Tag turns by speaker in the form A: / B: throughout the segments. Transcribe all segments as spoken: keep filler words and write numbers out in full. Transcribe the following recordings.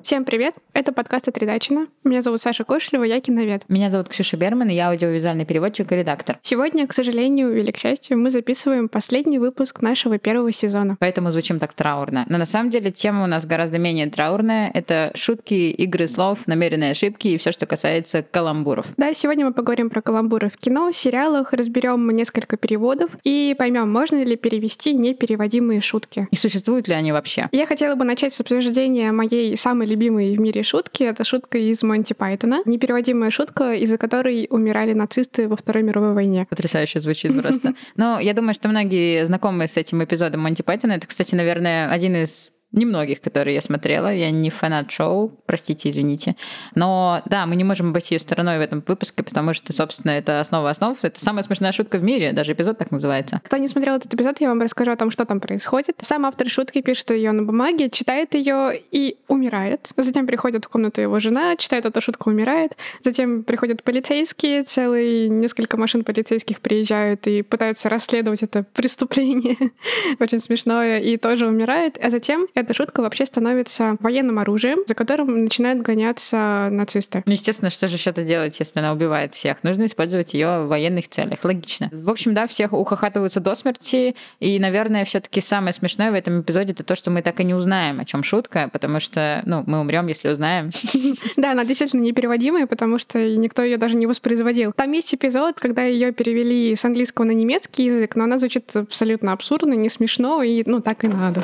A: Всем привет! Это подкаст «Отрядачено». Меня зовут Саша Кошелева, я киновед.
B: Меня зовут Ксюша Берман, и я аудиовизуальный переводчик и редактор.
A: Сегодня, к сожалению или к счастью, мы записываем последний выпуск нашего первого сезона.
B: Поэтому звучим так траурно. Но на самом деле тема у нас гораздо менее траурная. Это шутки, игры слов, намеренные ошибки и все, что касается каламбуров.
A: Да, сегодня мы поговорим про каламбуры в кино, сериалах, разберем несколько переводов и поймем, можно ли перевести непереводимые шутки.
B: И существуют ли они вообще?
A: Я хотела бы начать с обсуждения моей самой любимой в мире шутки. Это шутка из Монти Пайтона. Непереводимая шутка, из-за которой умирали нацисты во Второй мировой войне.
B: Потрясающе звучит просто. Но я думаю, что многие знакомы с этим эпизодом Монти Пайтона. Это, кстати, наверное, один из немногих, которые я смотрела. Я не фанат шоу, простите, извините. Но да, мы не можем обойти ее стороной в этом выпуске, потому что, собственно, это основа основ. Это самая смешная шутка в мире, даже эпизод так называется.
A: Кто не смотрел этот эпизод, я вам расскажу о том, что там происходит. Сам автор шутки пишет ее на бумаге, читает ее и умирает. Затем приходит в комнату его жена, читает эту шутку, умирает. Затем приходят полицейские, целые несколько машин полицейских приезжают и пытаются расследовать это преступление. Очень смешное. И тоже умирает. А затем эта шутка вообще становится военным оружием, за которым начинают гоняться нацисты.
B: Ну, естественно, что же еще-то делать, если она убивает всех? Нужно использовать ее в военных целях. Логично. В общем, да, всех ухахатываются до смерти. И, наверное, все-таки самое смешное в этом эпизоде это то, что мы так и не узнаем, о чем шутка, потому что, ну, мы умрем, если узнаем.
A: Да, она действительно непереводимая, потому что никто ее даже не воспроизводил. Там есть эпизод, когда ее перевели с английского на немецкий язык, но она звучит абсолютно абсурдно, не смешно, и, ну, так и надо.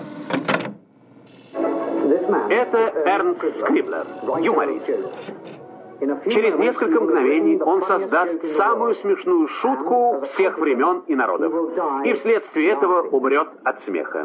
C: Это Эрнст Скриблер, юморист. Через несколько мгновений он создаст самую смешную шутку всех времен и народов. И вследствие этого умрет от смеха.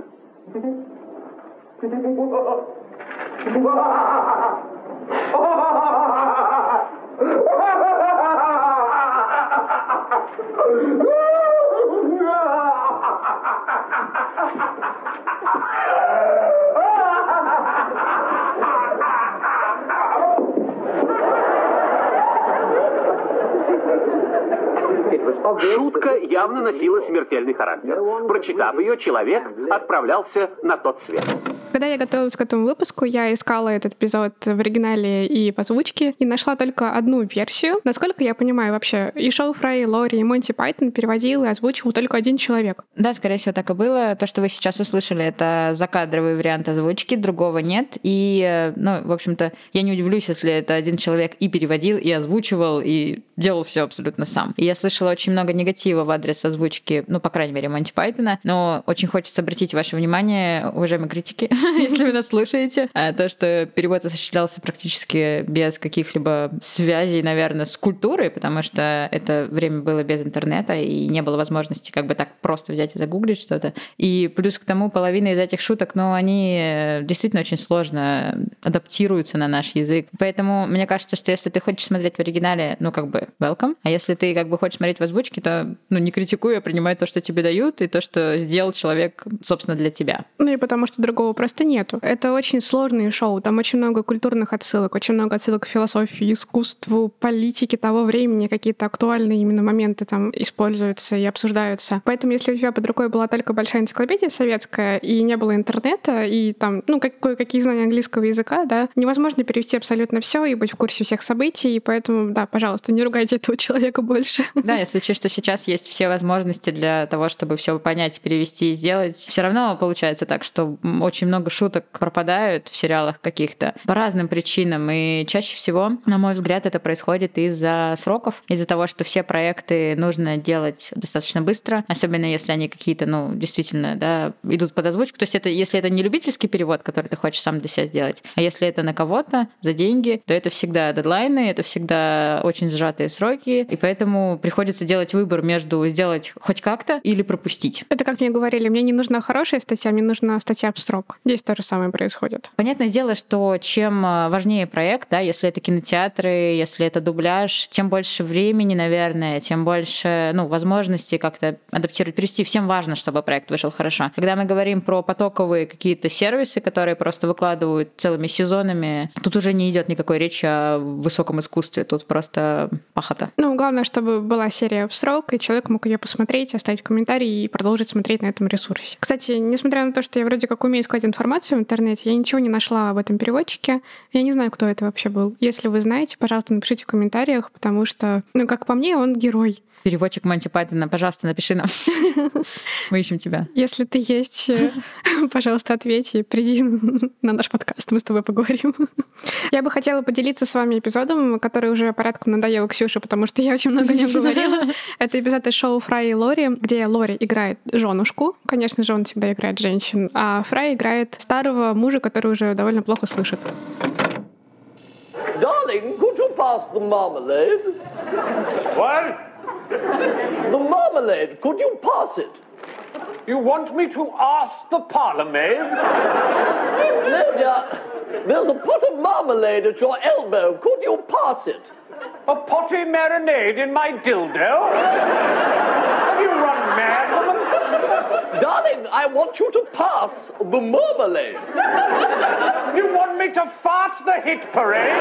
C: Шутка явно носила смертельный характер. Прочитав ее, человек отправлялся на тот свет.
A: Когда я готовилась к этому выпуску, я искала этот эпизод в оригинале и в озвучке, и нашла только одну версию. Насколько я понимаю, вообще и Шоу Фрай, и Лори, и Монти Пайтон переводил и озвучивал только один человек.
B: Да, скорее всего, так и было. То, что вы сейчас услышали, это закадровый вариант озвучки, другого нет. И, ну, в общем-то, я не удивлюсь, если это один человек и переводил, и озвучивал, и делал все абсолютно сам. И я слышала очень много негатива в адрес озвучки, ну, по крайней мере, Монти Пайтона, но очень хочется обратить ваше внимание, уважаемые критики, если вы нас слушаете, то, что перевод осуществлялся практически без каких-либо связей, наверное, с культурой, потому что это время было без интернета, и не было возможности как бы так просто взять и загуглить что-то. И плюс к тому, половина из этих шуток, ну, они действительно очень сложно адаптируются на наш язык. Поэтому мне кажется, что если ты хочешь смотреть в оригинале, ну, как бы, welcome. А если ты как бы хочешь смотреть в озвучке, то, ну, не критикуй, а принимай то, что тебе дают, и то, что сделал человек, собственно, для тебя.
A: Ну, и потому что другого просто нету. Это очень сложные шоу, там очень много культурных отсылок, очень много отсылок к философии, искусству, политике того времени, какие-то актуальные именно моменты там используются и обсуждаются. Поэтому, если у тебя под рукой была только большая энциклопедия советская, и не было интернета, и там, ну, кое-какие знания английского языка, да, невозможно перевести абсолютно все и быть в курсе всех событий, и поэтому, да, пожалуйста, не ругайте этого человека больше.
B: Да, если учесть, что сейчас есть все возможности для того, чтобы все понять, перевести и сделать, все равно получается так, что очень много шуток пропадают в сериалах каких-то по разным причинам. И чаще всего, на мой взгляд, это происходит из-за сроков, из-за того, что все проекты нужно делать достаточно быстро, особенно если они какие-то, ну, действительно, да, идут под озвучку. То есть это, если это не любительский перевод, который ты хочешь сам для себя сделать, а если это на кого-то за деньги, то это всегда дедлайны, это всегда очень сжатые сроки, и поэтому приходится делать выбор между сделать хоть как-то или пропустить.
A: Это, как мне говорили, мне не нужна хорошая статья, мне нужна статья об срок. Здесь то же самое происходит.
B: Понятное дело, что чем важнее проект, да, если это кинотеатры, если это дубляж, тем больше времени, наверное, тем больше, ну, возможностей как-то адаптировать, перевести. Всем важно, чтобы проект вышел хорошо. Когда мы говорим про потоковые какие-то сервисы, которые просто выкладывают целыми сезонами, тут уже не идет никакой речи о высоком искусстве, тут просто пахота.
A: Ну, главное, чтобы была серия в срок, и человек мог ее посмотреть, оставить комментарий и продолжить смотреть на этом ресурсе. Кстати, несмотря на то, что я вроде как умею искать информацию информацию в интернете, я ничего не нашла об этом переводчике. Я не знаю, кто это вообще был. Если вы знаете, пожалуйста, напишите в комментариях, потому что, ну, как по мне, он герой.
B: Переводчик Монти Пайтона, пожалуйста, напиши нам. Мы ищем тебя.
A: Если ты есть, пожалуйста, ответь и приди на наш подкаст, мы с тобой поговорим. Я бы хотела поделиться с вами эпизодом, который уже порядком надоел Ксюше, потому что я очень много о нем говорила. Это эпизод из шоу «Фрай и Лори», где Лори играет женушку. Конечно же, он всегда играет женщин. А Фрай играет старого мужа, который уже довольно плохо слышит.
D: Darling, could you pass the marmalade?
C: What?
D: The marmalade, could you pass it?
C: You want me to ask the parlourmaid?
D: No, dear. There's a pot of marmalade at your elbow. Could you pass it?
C: A potty marinade in my dildo? Have you run mad, woman?
D: Darling, I want you to pass the marmalade.
C: You want me to fart the hit parade?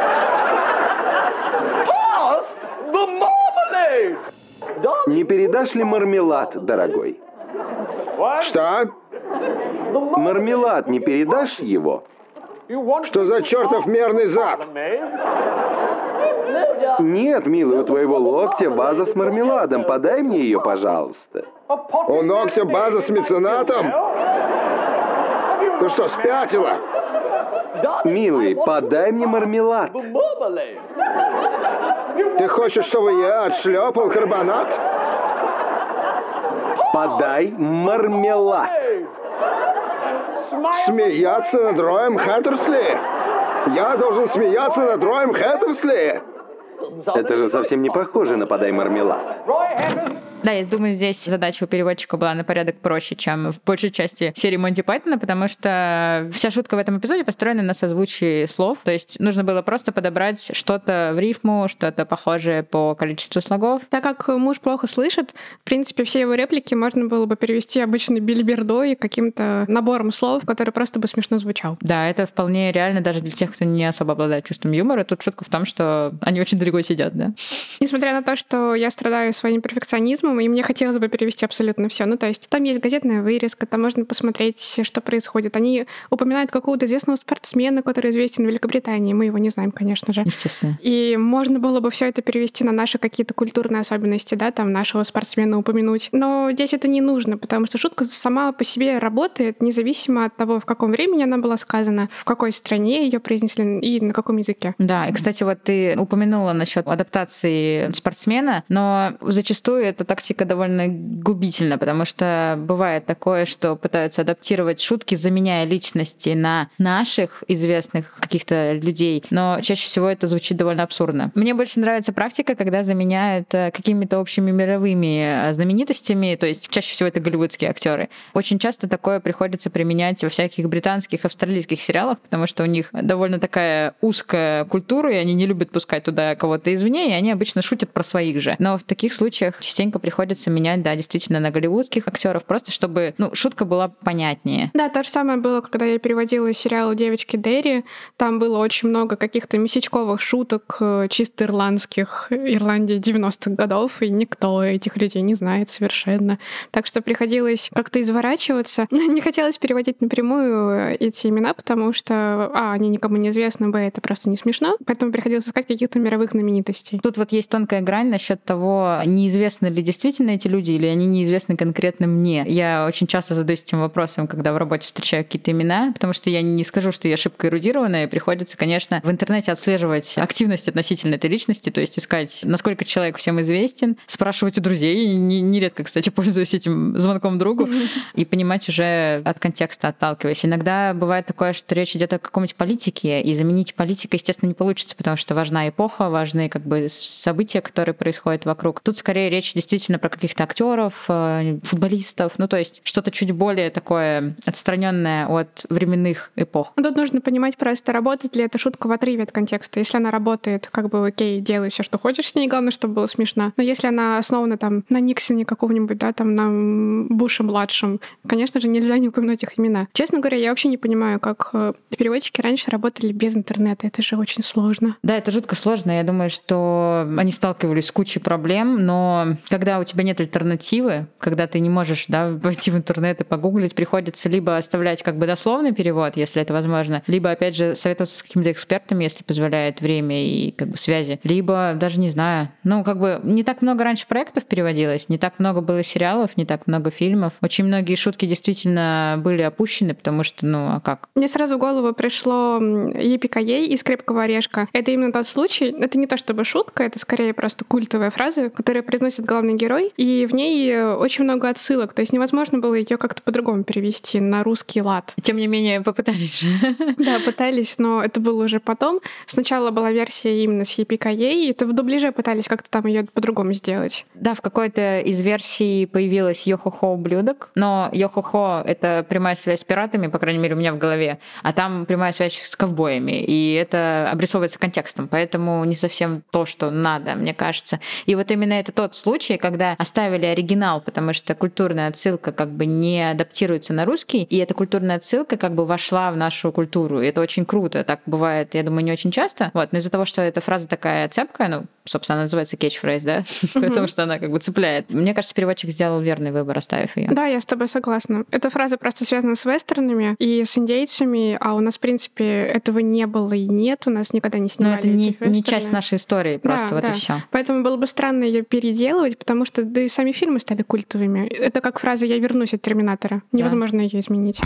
D: Pass the marmalade! Darling,
E: Не передашь ли мармелад, дорогой?
C: What?
F: Что?
E: Мармелад, не передашь его?
C: You want
F: Что
C: me
F: за
C: to
F: чертов
C: ask
F: мерный
C: the
F: зад?
C: parlourmaid?
D: no, dear.
E: Нет, милый, у твоего локтя ваза с мармеладом. Подай мне ее, пожалуйста.
C: A potty
F: У ногтя
C: marinade
F: база с
C: in my
F: меценатом?
C: dildo? Have you
F: Ты
C: run
F: что,
C: mad?
F: спятила?
D: Darling,
E: Милый,
D: I want
E: подай
D: you to
E: мне
D: pass
E: мармелад.
D: The marmalade.
F: Ты хочешь, чтобы я отшлепал карбонат?
E: Подай мармелад.
C: Smile.
F: Смеяться над Роем Хэттерсли? Я должен смеяться над Роем Хэттерсли?
E: Это же совсем не похоже на «подай мармелад».
C: Roy Hammond.
B: Да, я думаю, здесь задача у переводчика была на порядок проще, чем в большей части серии Монти Пайтона, потому что вся шутка в этом эпизоде построена на созвучии слов. То есть нужно было просто подобрать что-то в рифму, что-то похожее по количеству слогов.
A: Так как муж плохо слышит, в принципе, все его реплики можно было бы перевести обычной билибердой, каким-то набором слов, который просто бы смешно звучал.
B: Да, это вполне реально даже для тех, кто не особо обладает чувством юмора. Тут шутка в том, что они очень далеко сидят, да.
A: Несмотря на то, что я страдаю своим перфекционизмом, и мне хотелось бы перевести абсолютно все. Ну, то есть там есть газетная вырезка, там можно посмотреть, что происходит. Они упоминают какого-то известного спортсмена, который известен в Великобритании. Мы его не знаем, конечно же.
B: Естественно.
A: И можно было бы все это перевести на наши какие-то культурные особенности, да, там нашего спортсмена упомянуть. Но здесь это не нужно, потому что шутка сама по себе работает, независимо от того, в каком времени она была сказана, в какой стране ее произнесли и на каком языке.
B: Да, и, кстати, вот ты упомянула насчет адаптации спортсмена, но зачастую эта тактика довольно губительна, потому что бывает такое, что пытаются адаптировать шутки, заменяя личности на наших известных каких-то людей, но чаще всего это звучит довольно абсурдно. Мне больше нравится практика, когда заменяют какими-то общими мировыми знаменитостями, то есть чаще всего это голливудские актеры. Очень часто такое приходится применять во всяких британских, австралийских сериалах, потому что у них довольно такая узкая культура, и они не любят пускать туда кого-то извне, и они обычно шутят про своих же. Но в таких случаях частенько приходится менять, да, действительно, на голливудских актеров, просто чтобы, ну, шутка была понятнее.
A: Да, то же самое было, когда я переводила сериал «Девочки Дерри». Там было очень много каких-то месячковых шуток, чисто ирландских, Ирландии девяностых годов, и никто этих людей не знает совершенно. Так что приходилось как-то изворачиваться. Не хотелось переводить напрямую эти имена, потому что, а, они никому не известны, б, это просто не смешно. Поэтому приходилось искать каких-то мировых знаменитостей.
B: Тут вот есть тонкая грань насчет того, неизвестны ли действительно эти люди, или они неизвестны конкретно мне. Я очень часто задаюсь этим вопросом, когда в работе встречаю какие-то имена, потому что я не скажу, что я шибко эрудированная, и приходится, конечно, в интернете отслеживать активность относительно этой личности, то есть искать, насколько человек всем известен, спрашивать у друзей, нередко, кстати, пользуюсь этим звонком другу, и понимать уже от контекста, отталкиваясь. Иногда бывает такое, что речь идет о каком-нибудь политике, и заменить политика, естественно, не получится, потому что важна эпоха, важны как бы события, которые происходят вокруг. Тут скорее речь действительно про каких-то актеров, футболистов, ну то есть что-то чуть более такое отстраненное от временных эпох.
A: Тут нужно понимать просто, работает ли эта шутка в отрыве от контекста. Если она работает, как бы окей, делай все, что хочешь с ней, главное, чтобы было смешно. Но если она основана там на Никсоне какого-нибудь, да, там на Буше-младшем, конечно же, нельзя не упомянуть их имена. Честно говоря, я вообще не понимаю, как переводчики раньше работали без интернета. Это же очень сложно.
B: Да, это жутко сложно. Я думаю, что они сталкивались с кучей проблем, но когда когда у тебя нет альтернативы, когда ты не можешь, да, пойти в интернет и погуглить, приходится либо оставлять как бы дословный перевод, если это возможно, либо, опять же, советоваться с какими-то экспертами, если позволяет время и как бы связи, либо даже не знаю. Ну, как бы не так много раньше проектов переводилось, не так много было сериалов, не так много фильмов. Очень многие шутки действительно были опущены, потому что, ну, а как?
A: Мне сразу в голову пришло «Епи-ка-ей» из «Крепкого орешка». Это именно тот случай, это не то чтобы шутка, это скорее просто культовая фраза, которую произносит главный герой, и в ней очень много отсылок, то есть невозможно было ее как-то по-другому перевести на русский лад.
B: Тем не менее, попытались же.
A: Да, пытались, но это было уже потом. Сначала была версия именно с «Епи-ка-ей», это в дубляже пытались как-то там ее по-другому сделать.
B: Да, в какой-то из версий появилась «Йо-хо-хо, ублюдок», но «Йо-хо-хо» — это прямая связь с пиратами, по крайней мере, у меня в голове, а там прямая связь с ковбоями, и это обрисовывается контекстом, поэтому не совсем то, что надо, мне кажется. И вот именно это тот случай, когда оставили оригинал, потому что культурная отсылка как бы не адаптируется на русский, и эта культурная отсылка как бы вошла в нашу культуру. И это очень круто. Так бывает, я думаю, не очень часто. Вот. Но из-за того, что эта фраза такая цепкая, ну, собственно, она называется catchphrase, да? Потому что она как бы цепляет. Мне кажется, переводчик сделал верный выбор, оставив ее.
A: Да, я с тобой согласна. Эта фраза просто связана с вестернами и с индейцами, а у нас, в принципе, этого не было и нет. У нас никогда не снимали.
B: Но это не, не часть нашей истории, просто
A: да,
B: вот
A: да.
B: и все.
A: Поэтому было бы странно ее переделывать, потому что да и сами фильмы стали культовыми. Это как фраза «Я вернусь от Терминатора». Невозможно да. ее изменить.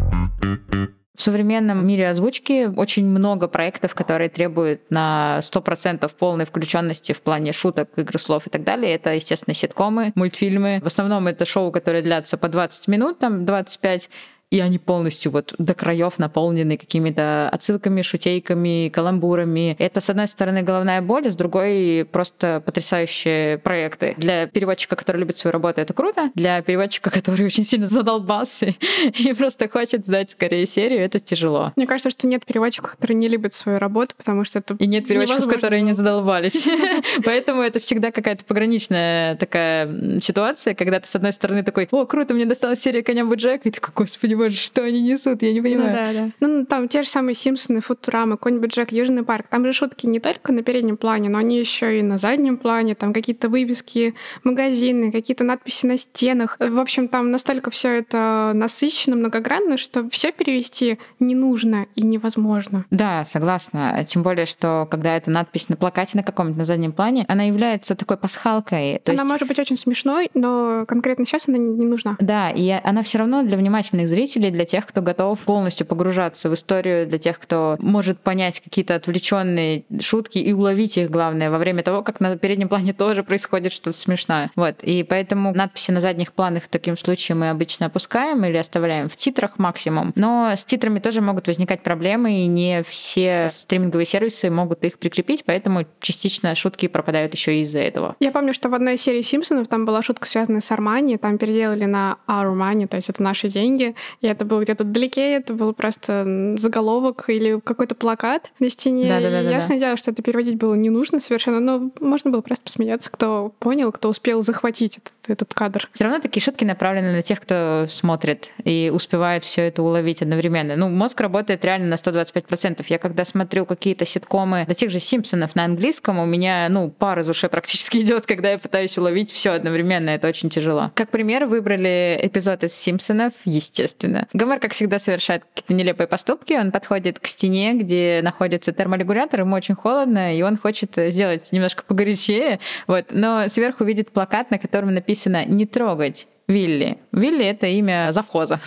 B: В современном мире озвучки очень много проектов, которые требуют на сто процентов полной включенности в плане шуток, игр слов и так далее. Это, естественно, ситкомы, мультфильмы. В основном это шоу, которые длятся по двадцать минут, там двадцать пять. И они полностью вот до краев наполнены какими-то отсылками, шутейками, каламбурами. Это, с одной стороны, головная боль, с другой просто потрясающие проекты. Для переводчика, который любит свою работу, это круто. Для переводчика, который очень сильно задолбался и просто хочет сдать скорее серию, это тяжело.
A: Мне кажется, что нет переводчиков, которые не любят свою работу, потому что это
B: И нет переводчиков, которые не задолбались. Поэтому это всегда какая-то пограничная такая ситуация, когда ты, с одной стороны, такой: о, круто, мне досталась серия «Коня Боджека», и такой: господи, боже, что они несут, я не понимаю.
A: Ну да, да. Ну там те же самые «Симпсоны», «Футурама», «Конь Боджек», «Южный парк». Там же шутки не только на переднем плане, но они еще и на заднем плане. Там какие-то вывески, магазины, какие-то надписи на стенах. В общем, там настолько все это насыщенно, многогранно, что все перевести не нужно и невозможно.
B: Да, согласна. Тем более, что когда эта надпись на плакате на каком-то на заднем плане, она является такой пасхалкой. То
A: она
B: есть...
A: может быть очень смешной, но конкретно сейчас она не нужна.
B: Да, и она все равно для внимательных зрителей, для тех, кто готов полностью погружаться в историю, для тех, кто может понять какие-то отвлеченные шутки и уловить их, главное, во время того, как на переднем плане тоже происходит что-то смешное. Вот. И поэтому надписи на задних планах в таком случае мы обычно опускаем или оставляем в титрах максимум. Но с титрами тоже могут возникать проблемы, и не все стриминговые сервисы могут их прикрепить, поэтому частично шутки пропадают еще из-за этого.
A: Я помню, что в одной серии «Симпсонов» там была шутка, связанная с Армани, там переделали на «Our Money», то есть это наши деньги. И это было где-то вдалеке, это был просто заголовок или какой-то плакат на стене.
B: Да, да, да,
A: и
B: да,
A: ясное
B: да.
A: дело, что это переводить было не нужно совершенно, но можно было просто посмеяться, кто понял, кто успел захватить этот, этот кадр.
B: Все равно такие шутки направлены на тех, кто смотрит и успевает все это уловить одновременно. Ну, мозг работает реально на сто двадцать пять процентов. Я когда смотрю какие-то ситкомы до тех же «Симпсонов» на английском, у меня, ну, пар из ушей практически идет, когда я пытаюсь уловить все одновременно. Это очень тяжело. Как пример выбрали эпизод из «Симпсонов», естественно. Гомер, как всегда, совершает какие-то нелепые поступки. Он подходит к стене, где находится терморегулятор, ему очень холодно, и он хочет сделать немножко погорячее. Вот. Но сверху видит плакат, на котором написано «Не трогать Вилли». Вилли — это имя завхоза.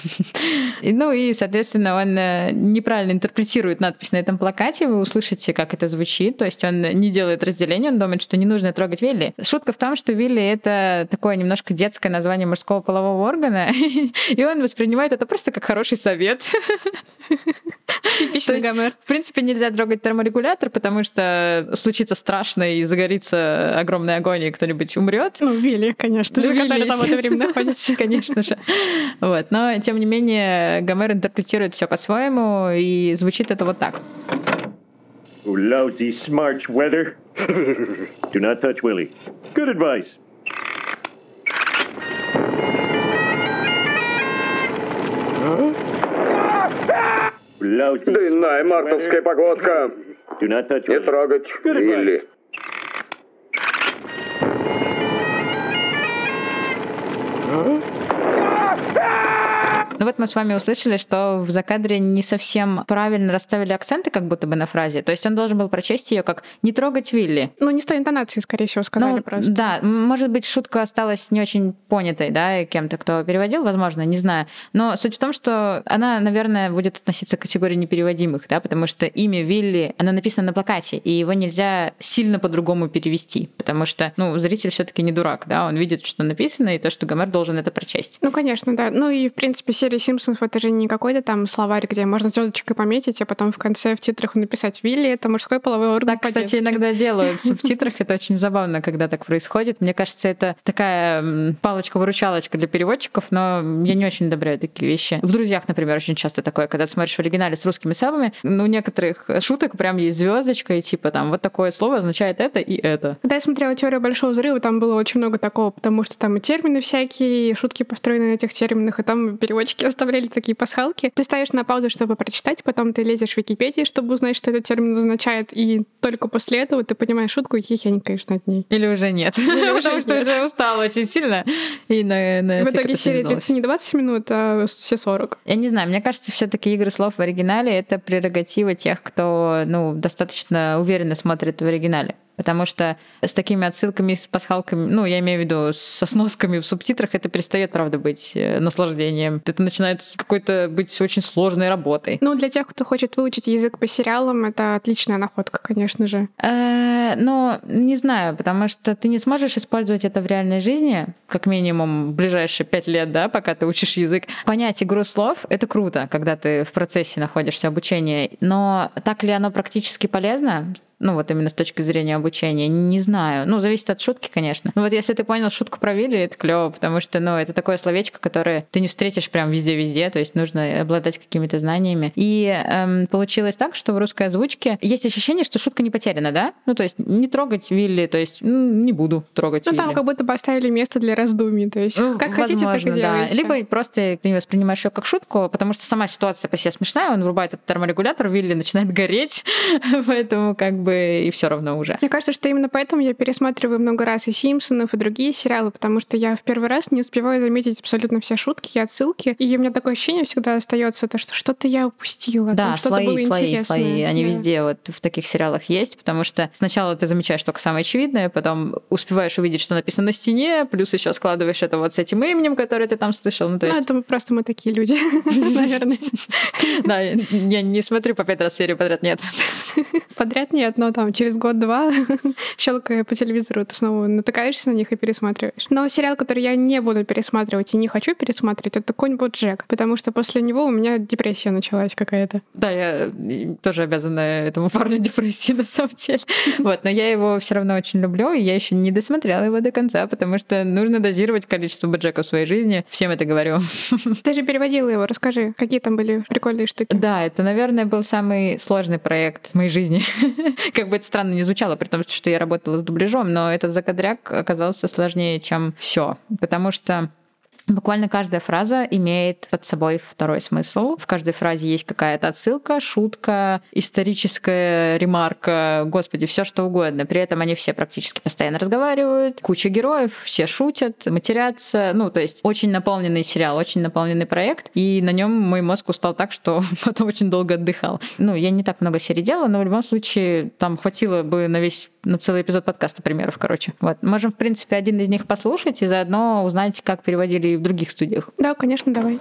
B: Ну и, соответственно, он неправильно интерпретирует надпись на этом плакате. Вы услышите, как это звучит. То есть он не делает разделения, он думает, что не нужно трогать Вилли. Шутка в том, что Вилли — это такое немножко детское название мужского полового органа, и он воспринимает это просто как хороший совет.
A: Типичный Гомер.
B: В принципе, нельзя трогать терморегулятор, потому что случится страшно и загорится огромный огонь, и кто-нибудь умрет.
A: Ну, Вилли, конечно же,
B: Вилли,
A: который там в это время находится.
B: Конечно же. Вот. Но, тем не менее, Гомер интерпретирует все по-своему, и звучит это вот так.
G: Lousy smart weather. Do not touch Willie. Good advice.
F: Длинная мартовская погодка. Не трогать Вилли.
B: Ну вот мы с вами услышали, что в закадре не совсем правильно расставили акценты как будто бы на фразе. То есть он должен был прочесть ее как «не трогать Вилли».
A: Ну, не с той интонацией, скорее всего, сказали
B: ну,
A: просто.
B: Да, может быть, шутка осталась не очень понятой, да, кем-то, кто переводил, возможно, не знаю. Но суть в том, что она, наверное, будет относиться к категории непереводимых, да, потому что имя Вилли, оно написано на плакате, и его нельзя сильно по-другому перевести, потому что, ну, зритель все-таки не дурак, да, он видит, что написано, и то, что Гомер должен это прочесть.
A: Ну, конечно, да. Ну и, в принципе, серия «Симпсонов» — это же не какой-то там словарь, где можно звездочкой пометить, а потом в конце в титрах написать «Вилли — это мужской половой орган».
B: Так, кстати, иногда делают в субтитрах, это очень забавно, когда так происходит. Мне кажется, это такая палочка-выручалочка для переводчиков, но я не очень одобряю такие вещи. В «Друзьях», например, очень часто такое, когда ты смотришь в оригинале с русскими сабами, ну, у некоторых шуток прям есть звездочка, и типа там вот такое слово означает это и это.
A: Когда я смотрела «Теорию большого взрыва», там было очень много такого, потому что там и термины всякие, и шутки построены на этих терминах, и там переводчики оставляли такие пасхалки. Ты ставишь на паузу, чтобы прочитать, потом ты лезешь в Википедию, чтобы узнать, что этот термин означает, и только после этого ты понимаешь шутку и хихенькаешь над ней.
B: Или уже нет. Потому что уже устала очень сильно. И на
A: В итоге серия длится не двадцать минут, а все сорок.
B: Я не знаю, мне кажется, все-таки игры слов в оригинале — это прерогатива тех, кто, ну, достаточно уверенно смотрит в оригинале. Потому что с такими отсылками, с пасхалками, ну, я имею в виду со сносками в субтитрах, это перестает, правда, быть наслаждением. Это начинает какой-то быть очень сложной работой.
A: Ну, для тех, кто хочет выучить язык по сериалам, это отличная находка, конечно же.
B: Но не знаю, потому что ты не сможешь использовать это в реальной жизни, как минимум в ближайшие пять лет, да, пока ты учишь язык. Понять игру слов — это круто, когда ты в процессе находишься обучения. Но так ли оно практически полезно? Ну, вот именно с точки зрения обучения, не знаю. Ну, зависит от шутки, конечно. Но вот если ты понял шутку про Вилли, это клево, потому что, ну, это такое словечко, которое ты не встретишь прям везде-везде, то есть нужно обладать какими-то знаниями. И эм, получилось так, что в русской озвучке есть ощущение, что шутка не потеряна, да? Ну, то есть не трогать Вилли, то есть ну, не буду трогать
A: ну,
B: Вилли.
A: Ну, там как будто бы оставили место для раздумий, то есть ну, как хотите, так и делайте.
B: Да. Либо просто ты не воспринимаешь ее как шутку, потому что сама ситуация по себе смешная, он врубает этот терморегулятор, Вилли начинает гореть, поэтому как бы и все равно уже.
A: Мне кажется, что именно поэтому я пересматриваю много раз и «Симпсонов», и другие сериалы, потому что я в первый раз не успеваю заметить абсолютно все шутки и отсылки, и у меня такое ощущение всегда остается, то, что что-то я упустила,
B: да,
A: там, что-то
B: слои,
A: было
B: слои,
A: интересное.
B: слои, они
A: да.
B: везде вот в таких сериалах есть, потому что сначала ты замечаешь только самое очевидное, потом успеваешь увидеть, что написано на стене, плюс еще складываешь это вот с этим именем, которое ты там слышал. Ну, то есть...
A: ну это просто мы такие люди, наверное.
B: Да, я не смотрю по пять раз серию подряд, нет.
A: Подряд нет, но там через год-два, щелкая по телевизору, ты снова натыкаешься на них и пересматриваешь. Но сериал, который я не буду пересматривать и не хочу пересматривать, это «Конь Боджек», потому что после него у меня депрессия началась какая-то.
B: Да, я тоже обязана этому парню депрессии, на самом деле. Вот, но я его все равно очень люблю, и я еще не досмотрела его до конца, потому что нужно дозировать количество Боджека в своей жизни. Всем это говорю.
A: Ты же переводила его, расскажи, какие там были прикольные штуки.
B: Да, это, наверное, был самый сложный проект в моей жизни. Как бы это странно не звучало, при том, что я работала с дубляжом, но этот закадряк оказался сложнее, чем все, потому что буквально каждая фраза имеет под собой второй смысл. В каждой фразе есть какая-то отсылка, шутка, историческая ремарка, господи, все что угодно. При этом они все практически постоянно разговаривают, куча героев, все шутят, матерятся. Ну, то есть очень наполненный сериал, очень наполненный проект, и на нем мой мозг устал так, что потом очень долго отдыхал. Ну, я не так много серий делала, но в любом случае там хватило бы на весь на целый эпизод подкаста примеров, короче. Вот. Можем, в принципе, один из них послушать и заодно узнать, как переводили в других студиях.
A: Да, конечно, давай.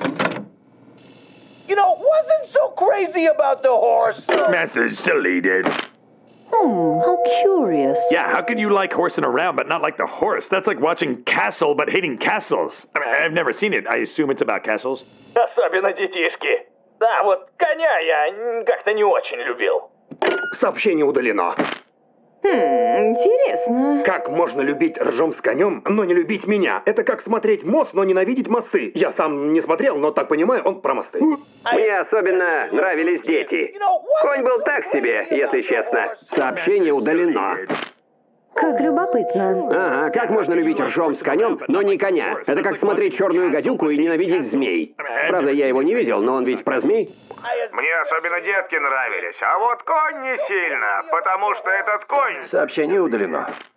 H: You know, wasn't so crazy about the horse.
G: Message deleted.
I: Hmm, how curious.
G: Yeah, how could you like horsing around but not like the horse? That's like watching Castle but hating castles. I mean, I've never seen it. I assume it's about castles.
H: Особенно детишки. Да, вот коня я как-то не очень любил.
C: Сообщение удалено.
I: Хм, интересно.
C: Как можно любить ржом с конем, но не любить меня? Это как смотреть мост, но ненавидеть мосты. Я сам не смотрел, но так понимаю, он про мосты.
J: Мне особенно нравились дети. Конь был так себе, если честно. Сообщение удалено.
I: Как любопытно.
J: Ага, как можно любить ржом с конем, но не коня? Это как смотреть черную гадюку и ненавидеть змей. Правда, я его не видел, но он ведь про змей.
K: Мне особенно детки нравились, а вот конь не сильно, потому что этот конь...
J: Сообщение удалено.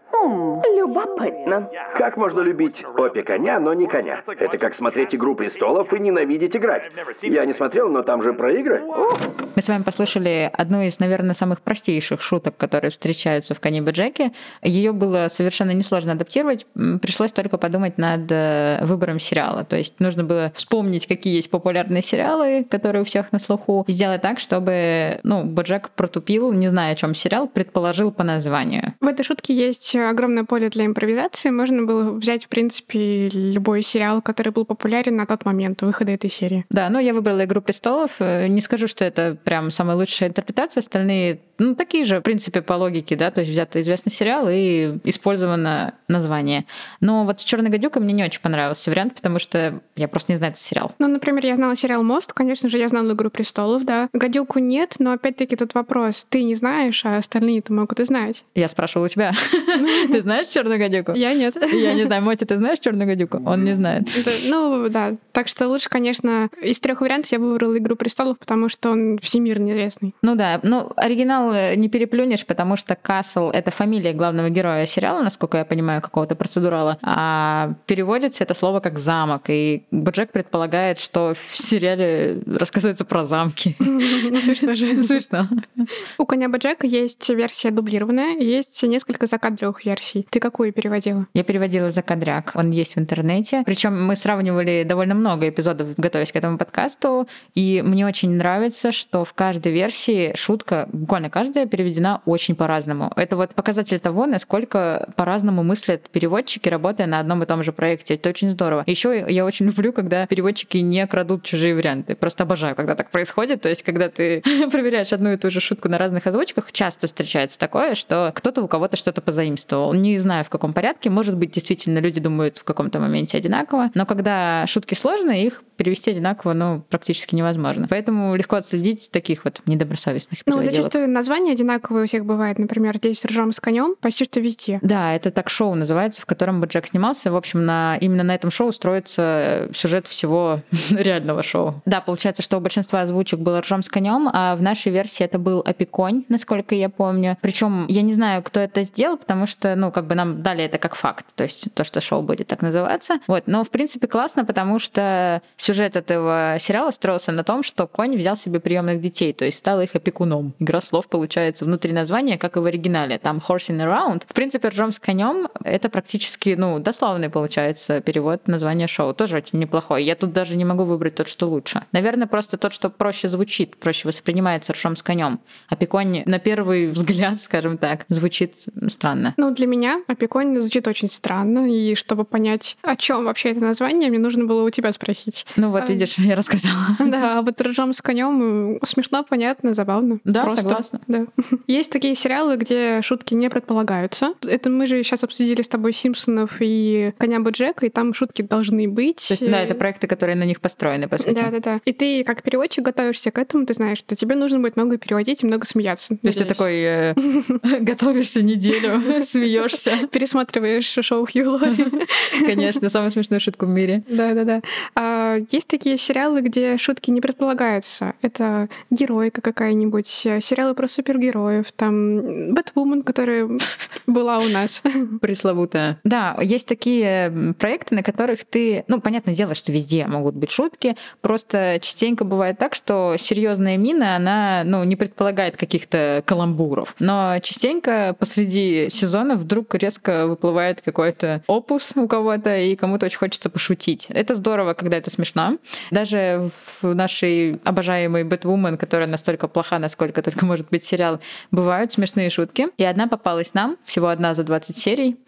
I: Хм, любопытно.
K: Как можно любить обе коня, но не коня? Это как смотреть «Игру престолов» и ненавидеть играть. Я не смотрел, но там же про игры.
B: Мы с вами послушали одну из, наверное, самых простейших шуток, которые встречаются в «Коне Боджеке». Ее было совершенно несложно адаптировать. Пришлось только подумать над выбором сериала. То есть нужно было вспомнить, какие есть популярные сериалы, которые у всех на слуху, и сделать так, чтобы ну, Боджек протупил, не зная, о чем сериал, предположил по названию.
A: В этой шутке есть огромное поле для импровизации. Можно было взять, в принципе, любой сериал, который был популярен на тот момент выхода этой серии.
B: Да, ну я выбрала «Игру престолов». Не скажу, что это прям самая лучшая интерпретация. Остальные, ну, такие же, в принципе, по логике, да, то есть взято известный сериал и использовано название. Но вот с «Черной гадюкой» мне не очень понравился вариант, потому что я просто не знаю этот сериал.
A: Ну, например, я знала сериал «Мост», конечно же, я знала «Игру престолов», да. «Гадюку» нет, но опять-таки тут вопрос. Ты не знаешь, а остальные-то могут и знать.
B: Я спрашивала у тебя. Ты знаешь «Черную гадюку»?
A: Я нет.
B: Я не знаю. Моти, ты знаешь «Черную гадюку»? Он не знает.
A: Ну, да. Так что лучше, конечно, из трех вариантов я бы выбрала «Игру престолов», потому что он всемирно известный.
B: Ну да. Ну, оригинал не переплюнешь, потому что Касл — это фамилия главного героя сериала, насколько я понимаю, какого-то процедурала. А переводится это слово как «замок». И Боджек предполагает, что в сериале рассказывается про замки.
A: Смешно же.
B: Смешно.
A: У «Коня Боджека» есть версия дублированная, есть несколько закадровых версий. Ты какую переводила?
B: Я переводила «Закадряк». Он есть в интернете. Причем мы сравнивали довольно много эпизодов, готовясь к этому подкасту. И мне очень нравится, что в каждой версии шутка, буквально каждая, переведена очень по-разному. Это вот показатель того, насколько по-разному мыслят переводчики, работая на одном и том же проекте. Это очень здорово. Еще я очень люблю, когда переводчики не крадут чужие варианты. Просто обожаю, когда так происходит. То есть, когда ты проверяешь одну и ту же шутку на разных озвучках, часто встречается такое, что кто-то у кого-то что-то позаимствовал. Не знаю, в каком порядке. Может быть, действительно, люди думают в каком-то моменте одинаково. Но когда шутки сложные, их перевести одинаково, ну, практически невозможно. Поэтому легко отследить таких вот недобросовестных
A: Ну,
B: переводелов.
A: зачастую названия одинаковые у всех бывает. Например, «Здесь ржем с конем» почти что везде.
B: Да, это так шоу называется, в котором Боджек снимался. В общем, на, именно на этом шоу строится сюжет всего реального шоу. Да, получается, что у большинства озвучек было «Ржем с конем», а в нашей версии это был «Опеконь», насколько я помню. Причем я не знаю, кто это сделал, потому что, ну, как бы нам дали это как факт, то есть то, что шоу будет так называться. Вот. Но, в принципе, классно, потому что сюжет этого сериала строился на том, что конь взял себе приемных детей, то есть стал их опекуном. Игра слов получается внутри названия, как и в оригинале. Там «Horsing around». В принципе, «Ржем с конем» — это практически, ну, дословный, получается, перевод названия шоу. Тоже очень неплохой. Я тут даже не могу выбрать тот, что лучше. Наверное, просто тот, что проще звучит, проще воспринимается «Ржем с конем». Опеконь, на первый взгляд, скажем так, звучит странно.
A: Ну, для меня «Опеконь» звучит очень странно, и чтобы понять, о чем вообще это название, мне нужно было у тебя спросить.
B: Ну вот, видишь, я рассказала.
A: Да, а вот «Ржем с конем» смешно, понятно, забавно.
B: Да,
A: просто.
B: Согласна.
A: Да. Есть такие сериалы, где шутки не предполагаются. Это мы же сейчас обсудили с тобой «Симпсонов» и «Коня Боджека», и там шутки должны быть.
B: То есть, да, это проекты, которые на них построены, по сути.
A: Да-да-да. И ты, как переводчик, готовишься к этому, ты знаешь, что тебе нужно будет много переводить и много смеяться.
B: То есть ты такой готовишься неделю, смеешься,
A: пересматриваешь шоу Хью Лори.
B: Конечно, самую смешную шутку в мире.
A: Да-да-да. А есть такие сериалы, где шутки не предполагаются. Это «Геройка» какая-нибудь, сериалы про супергероев, там «Бэтвумен», которая была у нас.
B: Пресловутая. Да, есть такие проекты, на которых ты... Ну, понятное дело, что везде могут быть шутки, просто частенько бывает так, что серьезная мина, она, ну, не предполагает каких-то каламбуров. Но частенько посреди сезона вдруг резко выплывает какой-то опус у кого-то, и кому-то очень хочется пошутить. Это здорово, когда это смешно. Даже в нашей обожаемой «Бэтвумен», которая настолько плоха, насколько только может быть сериал, бывают смешные шутки. И одна попалась нам, всего одна за двадцать серий.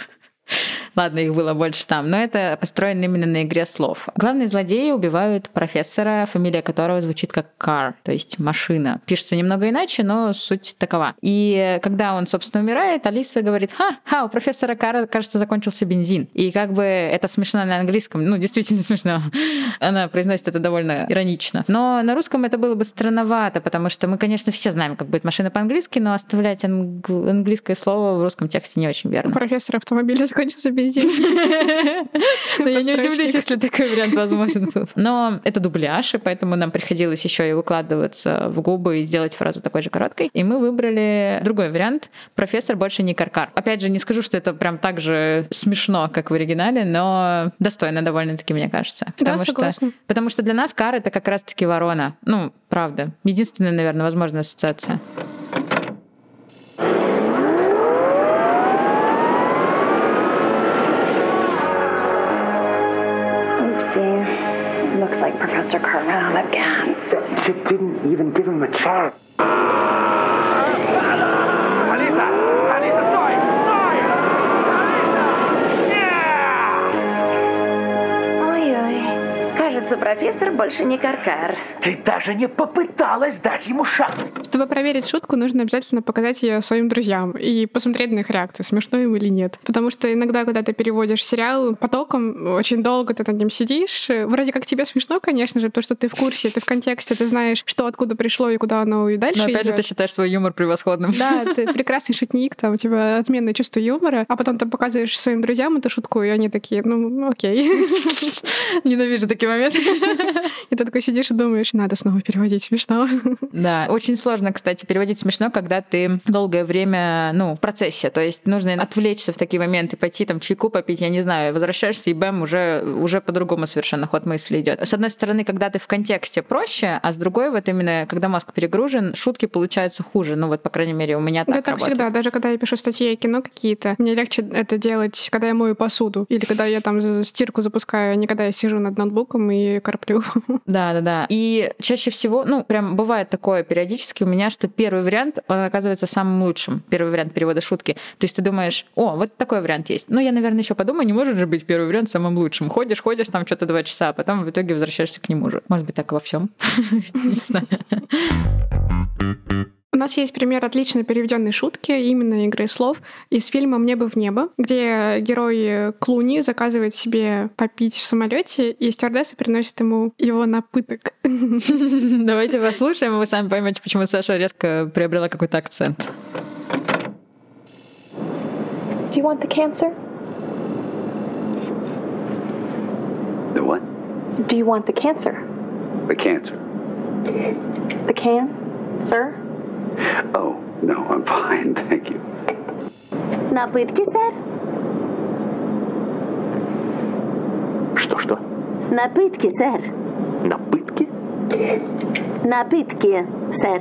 B: Ладно, их было больше там, но это построено именно на игре слов. Главные злодеи убивают профессора, фамилия которого звучит как Car, то есть машина. Пишется немного иначе, но суть такова. И когда он, собственно, умирает, Алиса говорит: ха-ха, у профессора Кара, кажется, закончился бензин. И как бы это смешно на английском, ну, действительно смешно. Она произносит это довольно иронично. Но на русском это было бы странновато, потому что мы, конечно, все знаем, как будет машина по-английски, но оставлять англ- английское слово в русском тексте не очень верно.
A: У профессора автомобиля закончился бензин. бензин.
B: Но я не удивлюсь, если такой вариант возможен был. Но это дубляж, и поэтому нам приходилось еще и выкладываться в губы и сделать фразу такой же короткой. И мы выбрали другой вариант. Профессор больше не Каркар. Опять же, не скажу, что это прям так же смешно, как в оригинале, но достойно довольно-таки, мне кажется. Потому
A: Да,
B: что,
A: согласна.
B: потому что для нас Кар — это как раз-таки ворона. Ну, правда. Единственная, наверное, возможная ассоциация.
I: Looks like Professor Carr ran out of gas.
C: That chick didn't even give him a chance. Алиса! Алиса, стой! Стой! Алиса!
I: Ой-ой. Кажется, профессор больше не Каркар.
H: Ты даже не попыталась дать ему шанс.
A: Чтобы проверить шутку, нужно обязательно показать ее своим друзьям и посмотреть на их реакцию, смешно им или нет. Потому что иногда, когда ты переводишь сериал потоком, очень долго ты над ним сидишь. Вроде как тебе смешно, конечно же, потому что ты в курсе, ты в контексте, ты знаешь, что откуда пришло и куда оно и дальше
B: Но опять
A: идёт.
B: же, ты считаешь свой юмор превосходным.
A: Да, ты прекрасный шутник, там у тебя отменное чувство юмора, а потом ты показываешь своим друзьям эту шутку, и они такие, ну, окей.
B: Ненавижу такие моменты.
A: И ты такой сидишь и думаешь, надо снова переводить, смешно.
B: Да, очень сложно, кстати, переводить смешно, когда ты долгое время, ну, в процессе. То есть нужно отвлечься в такие моменты, пойти там чайку попить, я не знаю, возвращаешься, и бэм, уже, уже по-другому совершенно ход мысли идет. С одной стороны, когда ты в контексте проще, а с другой, вот именно, когда мозг перегружен, шутки получаются хуже. Ну, вот, по крайней мере, у меня так
A: Да, так
B: работает.
A: всегда. Даже когда я пишу статьи о кино какие-то, мне легче это делать, когда я мою посуду или когда я там стирку запускаю, а не когда я сижу над ноутбуком и корплю.
B: Да, да, да. И чаще всего, ну, прям бывает такое периодически у меня, что первый вариант, он оказывается самым лучшим. Первый вариант перевода шутки. То есть ты думаешь, о, вот такой вариант есть. Ну, я, наверное, еще подумаю, не может же быть первый вариант самым лучшим. Ходишь, ходишь там что-то два часа, а потом в итоге возвращаешься к нему же. Может быть, так и во всем. Не знаю.
A: У нас есть пример отлично переведенной шутки, именно игры слов, из фильма «Мне бы в небо», где герой Клуни заказывает себе попить в самолете, и стюардесса приносит ему его напиток.
B: Давайте послушаем, и вы сами поймете, почему Саша резко приобрела какой-то акцент.
I: Do you want the cancer?
C: The what?
I: Do you want the cancer?
C: The cancer.
I: The can, sir?
C: Oh, no, I'm fine, thank you.
I: Напитки, сэр?
C: Что-что?
I: Напитки, сэр.
H: Напытки?
I: Напитки, сэр.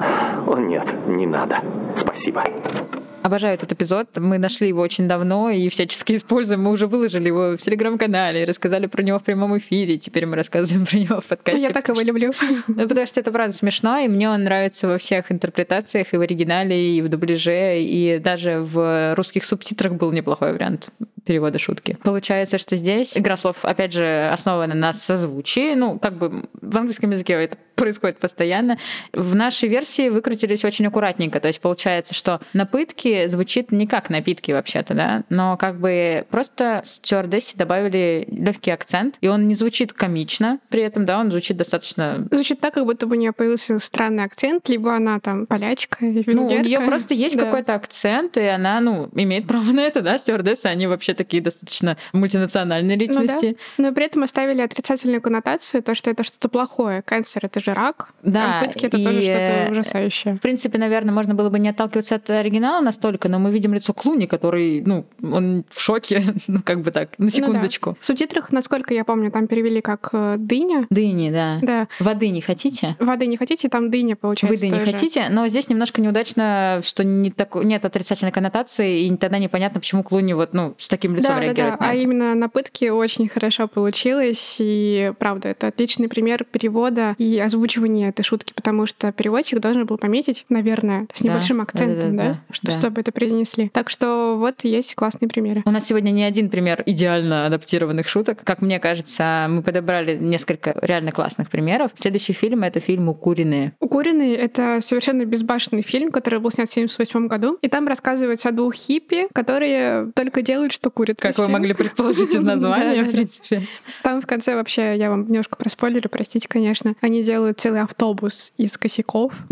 H: О, нет, не надо. Спасибо.
B: Обожаю этот эпизод. Мы нашли его очень давно и всячески используем. Мы уже выложили его в Телеграм-канале, рассказали про него в прямом эфире. Теперь мы рассказываем про него в подкасте.
A: Я так его люблю.
B: Ну, потому что это правда смешно, и мне он нравится во всех интерпретациях, и в оригинале, и в дубляже, и даже в русских субтитрах был неплохой вариант перевода шутки. Получается, что здесь игра слов, опять же, основана на созвучии. Ну, как бы в английском языке это происходит постоянно. В нашей версии выкрутились очень аккуратненько. То есть получается, что напитки звучит не как напитки вообще-то, да, но как бы просто стюардессе добавили легкий акцент, и он не звучит комично при этом, да, он звучит достаточно...
A: Звучит так, как будто бы у нее появился странный акцент, либо она там полячка, венгерка.
B: Ну, у нее просто есть
A: да.
B: какой-то акцент, и она, ну, имеет право на это, да, стюардессы, они вообще такие достаточно мультинациональные личности.
A: Ну, да. Но при этом оставили отрицательную коннотацию, то, что это что-то плохое. Канцер — это же рак,
B: да,
A: а пытки — это
B: и,
A: тоже что-то ужасающее.
B: В принципе, наверное, можно было бы не отталкиваться от оригинала настолько, но мы видим лицо Клуни, который, ну, он в шоке, ну, как бы так, на секундочку.
A: Ну, да. В субтитрах, насколько я помню, там перевели как «дыня».
B: Дыни, да.
A: Да.
B: Воды не хотите?
A: Воды не хотите, там дыня, получается.
B: Вы дыни
A: тоже.
B: хотите, но здесь немножко неудачно, что не так, нет отрицательной коннотации, и тогда непонятно, почему Клуни вот, ну, с таким лицом
A: да,
B: реагирует.
A: Да, да. А именно на пытки очень хорошо получилось, и правда, это отличный пример перевода и озвучивания этой шутки, потому что переводчик должен был пометить, наверное, с небольшим
B: да,
A: акцентом, да, да, да, да, что, да. чтобы это произнесли. Так что вот есть классные примеры.
B: У нас сегодня не один пример идеально адаптированных шуток. Как мне кажется, мы подобрали несколько реально классных примеров. Следующий фильм — это фильм «Укуренные».
A: «Укуренные» — это совершенно безбашенный фильм, который был снят в семьдесят восьмом году, и там рассказывается о двух хиппи, которые только делают, что курят.
B: Как вы могли предположить из названия, в принципе.
A: Там в конце вообще, я вам немножко проспойлерю, простите, конечно, они делают целый автобус из косяков.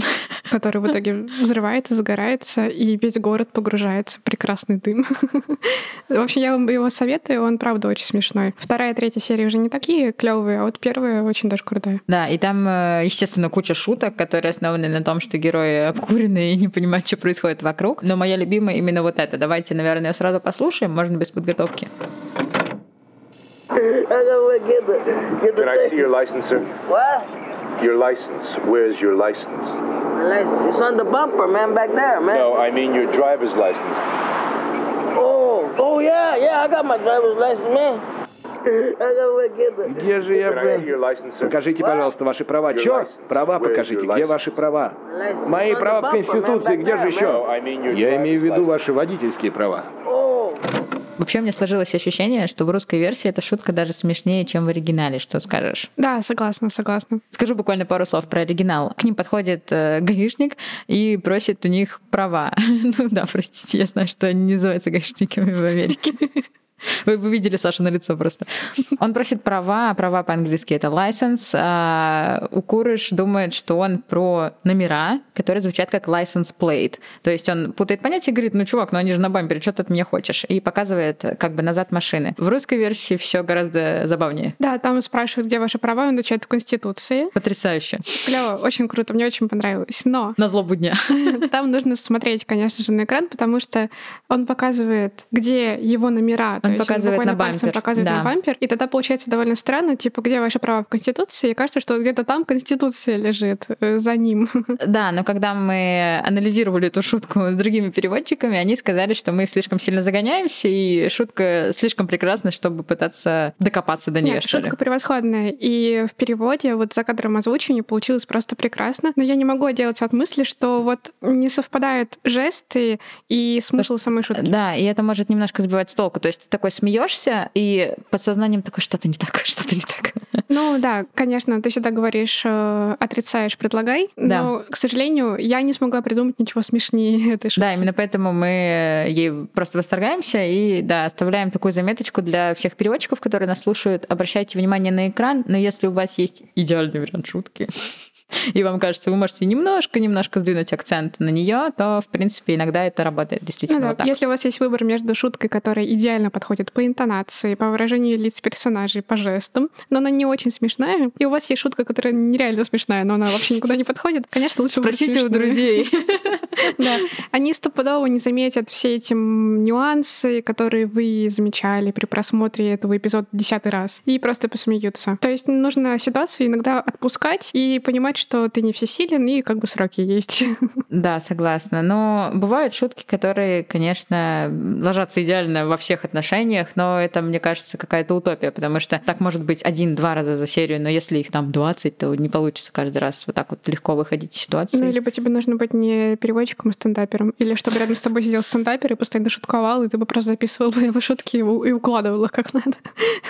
A: который в итоге взрывается, загорается, и весь город погружается в прекрасный дым. В общем, я вам его советую, он, правда, очень смешной. Вторая и третья серия уже не такие клевые, а вот первая очень даже крутая.
B: Да, и там, естественно, куча шуток, которые основаны на том, что герои обкуренные и не понимают, что происходит вокруг. Но моя любимая именно вот это. Давайте, наверное, сразу послушаем, можно без подготовки.
L: Can I see your license, sir?
M: What?
L: Your license. Where's your license?
M: It's on the bumper, man, back there, man.
L: No, I mean your driver's license.
M: Oh, oh yeah, yeah, I got my driver's license, man.
K: Где же я был? Покажите, пожалуйста, ваши права. Чё? Права покажите. Где ваши права? Мои права в Конституции. Где же еще? Я имею в виду ваши водительские права.
B: Вообще, у меня сложилось ощущение, что в русской версии эта шутка даже смешнее, чем в оригинале. Что скажешь?
A: Да, согласна, согласна.
B: Скажу буквально пару слов про оригинал. К ним подходит э, гаишник и просит у них права. Ну да, простите, я знаю, что они не называются гаишниками в Америке. Вы, вы видели Сашу на лицо просто. Он просит права, а права по-английски это license, а Укурыш думает, что он про номера, которые звучат как license plate. То есть он путает понятия и говорит, ну, чувак, ну они же на бампере, что ты от меня хочешь? И показывает как бы назад машины. В русской версии все гораздо забавнее.
A: Да, там спрашивают, где ваши права, он отвечает в Конституции.
B: Потрясающе.
A: Клево, очень круто, мне очень понравилось. Но...
B: На злобу дня.
A: Там нужно смотреть, конечно же, на экран, потому что он показывает, где его номера.
B: Он показывает
A: он
B: на бампер.
A: Показывает
B: да.
A: на бампер. И тогда получается довольно странно, типа, где ваши права в Конституции? И кажется, что где-то там Конституция лежит э, за ним.
B: Да, но когда мы анализировали эту шутку с другими переводчиками, они сказали, что мы слишком сильно загоняемся, и шутка слишком прекрасна, чтобы пытаться докопаться до нее.
A: Нет, шутка ли. Превосходная. И в переводе, вот за кадром озвучивания получилось просто прекрасно. Но я не могу отделаться от мысли, что вот не совпадают жесты и смысл Потому, самой шутки.
B: Да, и это может немножко сбивать с толку. То есть ты такой смеешься, и подсознанием такое, что-то не так, что-то не так.
A: Ну да, конечно, ты всегда говоришь, отрицаешь, предлагай, да. Но, к сожалению, я не смогла придумать ничего смешнее этой шутки.
B: Да, именно поэтому мы ей просто восторгаемся и, да, оставляем такую заметочку для всех переводчиков, которые нас слушают. Обращайте внимание на экран, но если у вас есть идеальный вариант шутки, и вам кажется, вы можете немножко-немножко сдвинуть акцент на нее, то, в принципе, иногда это работает действительно
A: ну, да.
B: вот так.
A: Если у вас есть выбор между шуткой, которая идеально подходит по интонации, по выражению лиц персонажей, по жестам, но она не очень смешная, и у вас есть шутка, которая нереально смешная, но она вообще никуда не подходит, конечно, лучше
B: спросите у друзей.
A: Да. Они стопудово не заметят все эти нюансы, которые вы замечали при просмотре этого эпизода десятый раз, и просто посмеются. То есть нужно ситуацию иногда отпускать и понимать, что ты не всесилен, и как бы сроки есть.
B: Да, согласна. Но бывают шутки, которые, конечно, ложатся идеально во всех отношениях, но это, мне кажется, какая-то утопия, потому что так может быть один-два раза за серию, но если их там двадцать, то не получится каждый раз вот так вот легко выходить из ситуации.
A: Ну, либо тебе нужно быть не переводчиком, а стендапером, или чтобы рядом с тобой сидел стендапер и постоянно шутковал, и ты бы просто записывал бы его шутки и укладывал их как надо.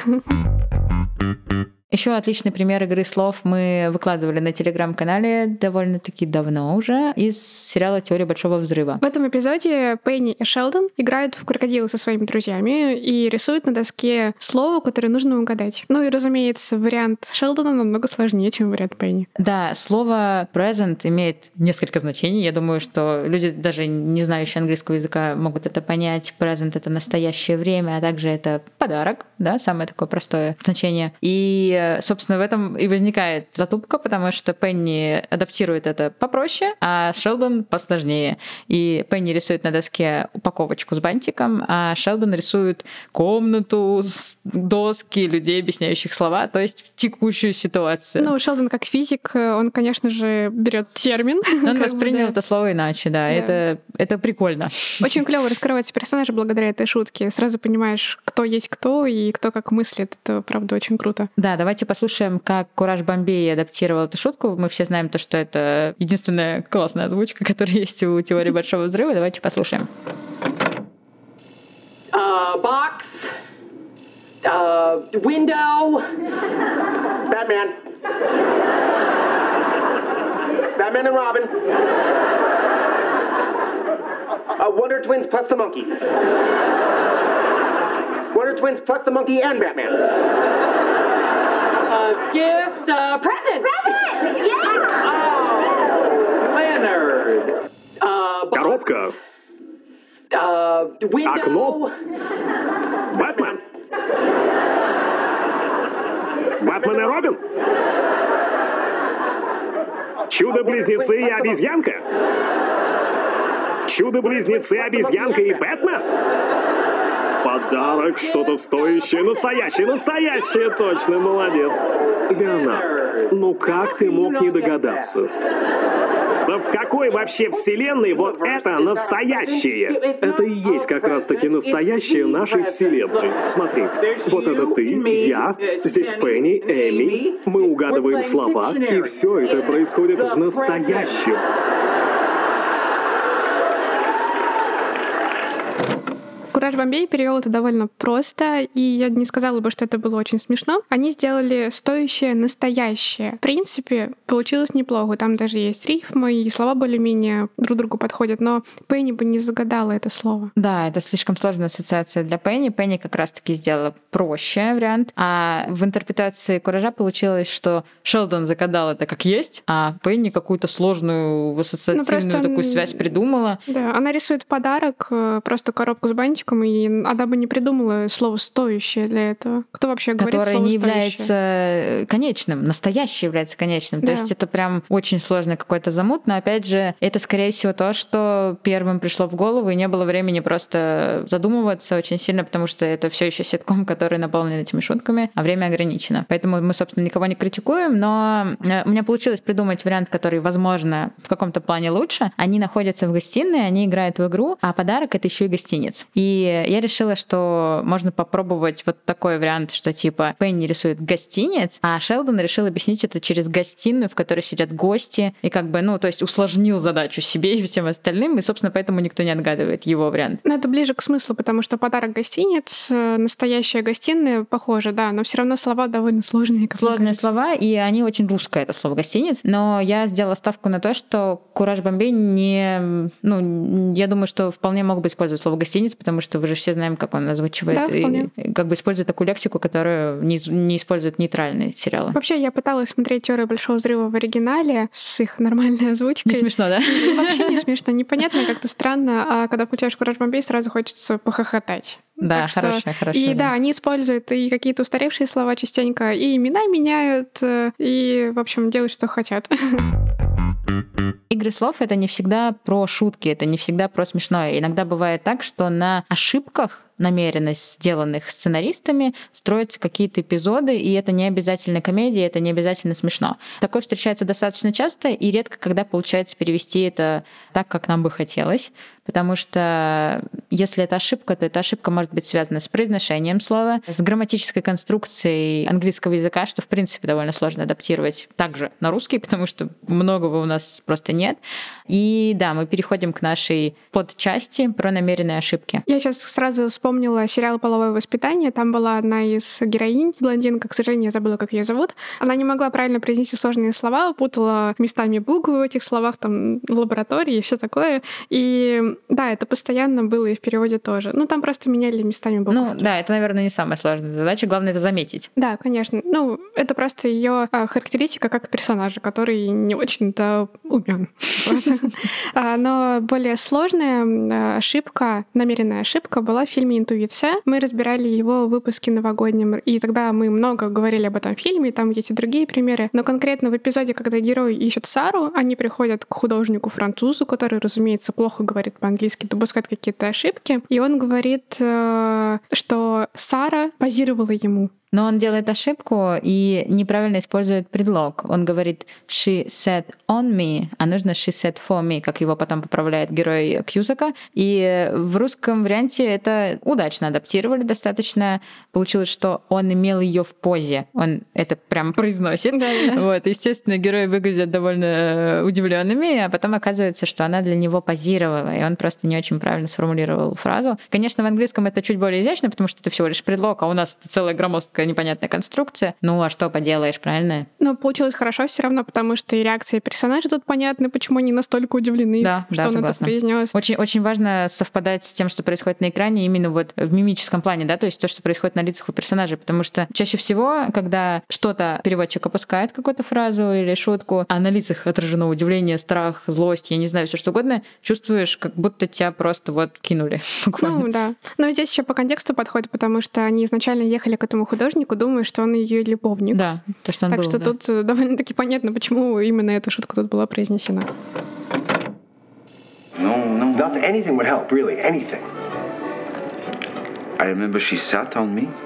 B: Еще отличный пример игры слов мы выкладывали на телеграм-канале довольно-таки давно уже из сериала «Теория большого взрыва».
A: В этом эпизоде Пенни и Шелдон играют в крокодила со своими друзьями и рисуют на доске слово, которое нужно угадать. Ну и, разумеется, вариант Шелдона намного сложнее, чем вариант Пенни.
B: Да, слово present имеет несколько значений. Я думаю, что люди, даже не знающие английского языка, могут это понять. Present — это настоящее время, а также это подарок, да, самое такое простое значение. И собственно, в этом и возникает затупка, потому что Пенни адаптирует это попроще, а Шелдон посложнее. И Пенни рисует на доске упаковочку с бантиком, а Шелдон рисует комнату, доски, людей, объясняющих слова, то есть текущую ситуацию.
A: Ну, Шелдон как физик, он, конечно же, берет термин.
B: Он воспринял да. это слово иначе, да. да. Это, это прикольно.
A: Очень клево раскрывается персонажа благодаря этой шутке. Сразу понимаешь, кто есть кто и кто как мыслит. Это, правда, очень круто.
B: Да, давайте послушаем, как Кураж Бомбей адаптировал эту шутку. Мы все знаем то, что это единственная классная озвучка, которая есть у «Теории большого взрыва». Давайте послушаем.
N: Uh, box. Uh, window.
O: Batman. Batman and Robin. Uh, Wonder Twins plus the monkey. Wonder Twins plus the monkey and Batman.
N: Uh, gift, uh, present!
I: Present! Yeah!
N: Oh, Leonard.
P: Кнопка.
N: Uh, window.
P: Окно. Бэтмен. Бэтмен и Робин. Чудо-близнецы и обезьянка. Чудо-близнецы, обезьянка и Бэтмен. Подарок, что-то стоящее, настоящее, настоящее, точно, молодец. Леонард, ну как ты мог не догадаться? Да в какой вообще вселенной вот это настоящее? Это и есть как раз-таки настоящее нашей вселенной. Смотри, вот это ты, я, здесь Пенни, Эми, мы угадываем слова, и все это происходит в настоящем.
A: «Кураж Бомбей» перевел это довольно просто, и я не сказала бы, что это было очень смешно. Они сделали стоящее настоящее. В принципе, получилось неплохо. Там даже есть рифмы, и слова более-менее друг другу подходят, но Пенни бы не загадала это слово.
B: Да, это слишком сложная ассоциация для Пенни. Пенни как раз-таки сделала проще вариант. А в интерпретации «Куража» получилось, что Шелдон загадал это как есть, а Пенни какую-то сложную ассоциативную ну, просто, такую связь придумала.
A: Да, она рисует подарок, просто коробку с бантиком, и она бы не придумала слово «стоящее» для этого. Кто вообще говорит слово «стоящее»?
B: Которое не является конечным, настоящее является конечным. Да. То есть это прям очень сложный какой-то замут, но опять же, это скорее всего то, что первым пришло в голову, и не было времени просто задумываться очень сильно, потому что это все еще ситком, который наполнен этими шутками, а время ограничено. Поэтому мы, собственно, никого не критикуем, но у меня получилось придумать вариант, который, возможно, в каком-то плане лучше. Они находятся в гостиной, они играют в игру, а подарок — это еще и гостиниц. И я решила, что можно попробовать вот такой вариант, что типа Пенни рисует гостиниц, а Шелдон решил объяснить это через гостиную, в которой сидят гости, и как бы, ну, то есть усложнил задачу себе и всем остальным, и, собственно, поэтому никто не отгадывает его вариант.
A: Но это ближе к смыслу, потому что подарок гостиниц, настоящая гостиная, похоже, да, но все равно слова довольно сложные.
B: Сложные слова, и они очень русское, это слово «гостиниц», но я сделала ставку на то, что «Кураж Бомбей» не... Ну, я думаю, что вполне мог бы использовать слово «гостиниц», потому что вы же все знаем, как он озвучивает,
A: да,
B: и как бы использует такую лексику, которую не, не используют нейтральные сериалы.
A: Вообще, я пыталась смотреть «Теорию большого взрыва» в оригинале с их нормальной озвучкой.
B: Не смешно, да?
A: Вообще не смешно, непонятно, как-то странно, а когда включаешь «Кураж Бомбей», сразу хочется похохотать.
B: Да,
A: так
B: хорошая,
A: что...
B: хорошая.
A: И
B: да.
A: да, они используют и какие-то устаревшие слова частенько, и имена меняют, и, в общем, делают, что хотят.
B: Игры слов — это не всегда про шутки, это не всегда про смешное. Иногда бывает так, что на ошибках, намеренно сделанных сценаристами, строятся какие-то эпизоды, и это не обязательно комедия, это не обязательно смешно. Такое встречается достаточно часто, и редко когда получается перевести это так, как нам бы хотелось, потому что если это ошибка, то эта ошибка может быть связана с произношением слова, с грамматической конструкцией английского языка, что, в принципе, довольно сложно адаптировать также на русский, потому что многого у нас просто нет. И да, мы переходим к нашей подчасти про намеренные ошибки.
A: Я сейчас сразу вспомнила сериал «Половое воспитание». Там была одна из героинь, блондинка, к сожалению, я забыла, как ее зовут. Она не могла правильно произнести сложные слова, путала местами буквы в этих словах, там, лаборатории и все такое. И да, это постоянно было и в переводе тоже. Ну, там просто меняли местами буквы.
B: Ну, да, это, наверное, не самая сложная задача. Главное — это заметить.
A: Да, конечно. Ну, это просто ее характеристика как персонажа, который не очень-то умен. Но более сложная ошибка, намеренная ошибка была в фильме «Интуиция». Мы разбирали его в выпуске новогоднем, и тогда мы много говорили об этом фильме, там есть и другие примеры. Но конкретно в эпизоде, когда герои ищут Сару, они приходят к художнику-французу, который, разумеется, плохо говорит по-английски, допускает какие-то ошибки, и он говорит, что Сара позировала ему.
B: Но он делает ошибку и неправильно использует предлог. Он говорит «she said on me», а нужно «she said for me», как его потом поправляет герой Кьюсака. И в русском варианте это удачно адаптировали достаточно. Получилось, что он имел ее в позе. Он это прям произносит.
A: Да, да.
B: Вот. Естественно, герои выглядят довольно удивленными, а потом оказывается, что она для него позировала, и он просто не очень правильно сформулировал фразу. Конечно, в английском это чуть более изящно, потому что это всего лишь предлог, а у нас это целая громоздкая немножко непонятная конструкция. Ну, а что поделаешь, правильно?
A: Но получилось хорошо все равно, потому что и реакции персонажей тут понятны, почему они настолько удивлены,
B: да,
A: что
B: да,
A: он
B: согласна.
A: это произнес.
B: Очень, очень важно совпадать с тем, что происходит на экране, именно вот в мимическом плане, да, то есть то, что происходит на лицах у персонажей, потому что чаще всего, когда что-то переводчик опускает, какую-то фразу или шутку, а на лицах отражено удивление, страх, злость, я не знаю, все что угодно, чувствуешь, как будто тебя просто вот кинули буквально.
A: Ну да. Но здесь еще по контексту подходит, потому что они изначально ехали к этому художнику, думая, что он ее любовник.
B: Да, то, что он
A: так
B: был,
A: что
B: да.
A: тут довольно-таки понятно, почему именно эта шутка тут была произнесена.
Q: No, no. Not anything would help, really, anything. I remember she sat on me.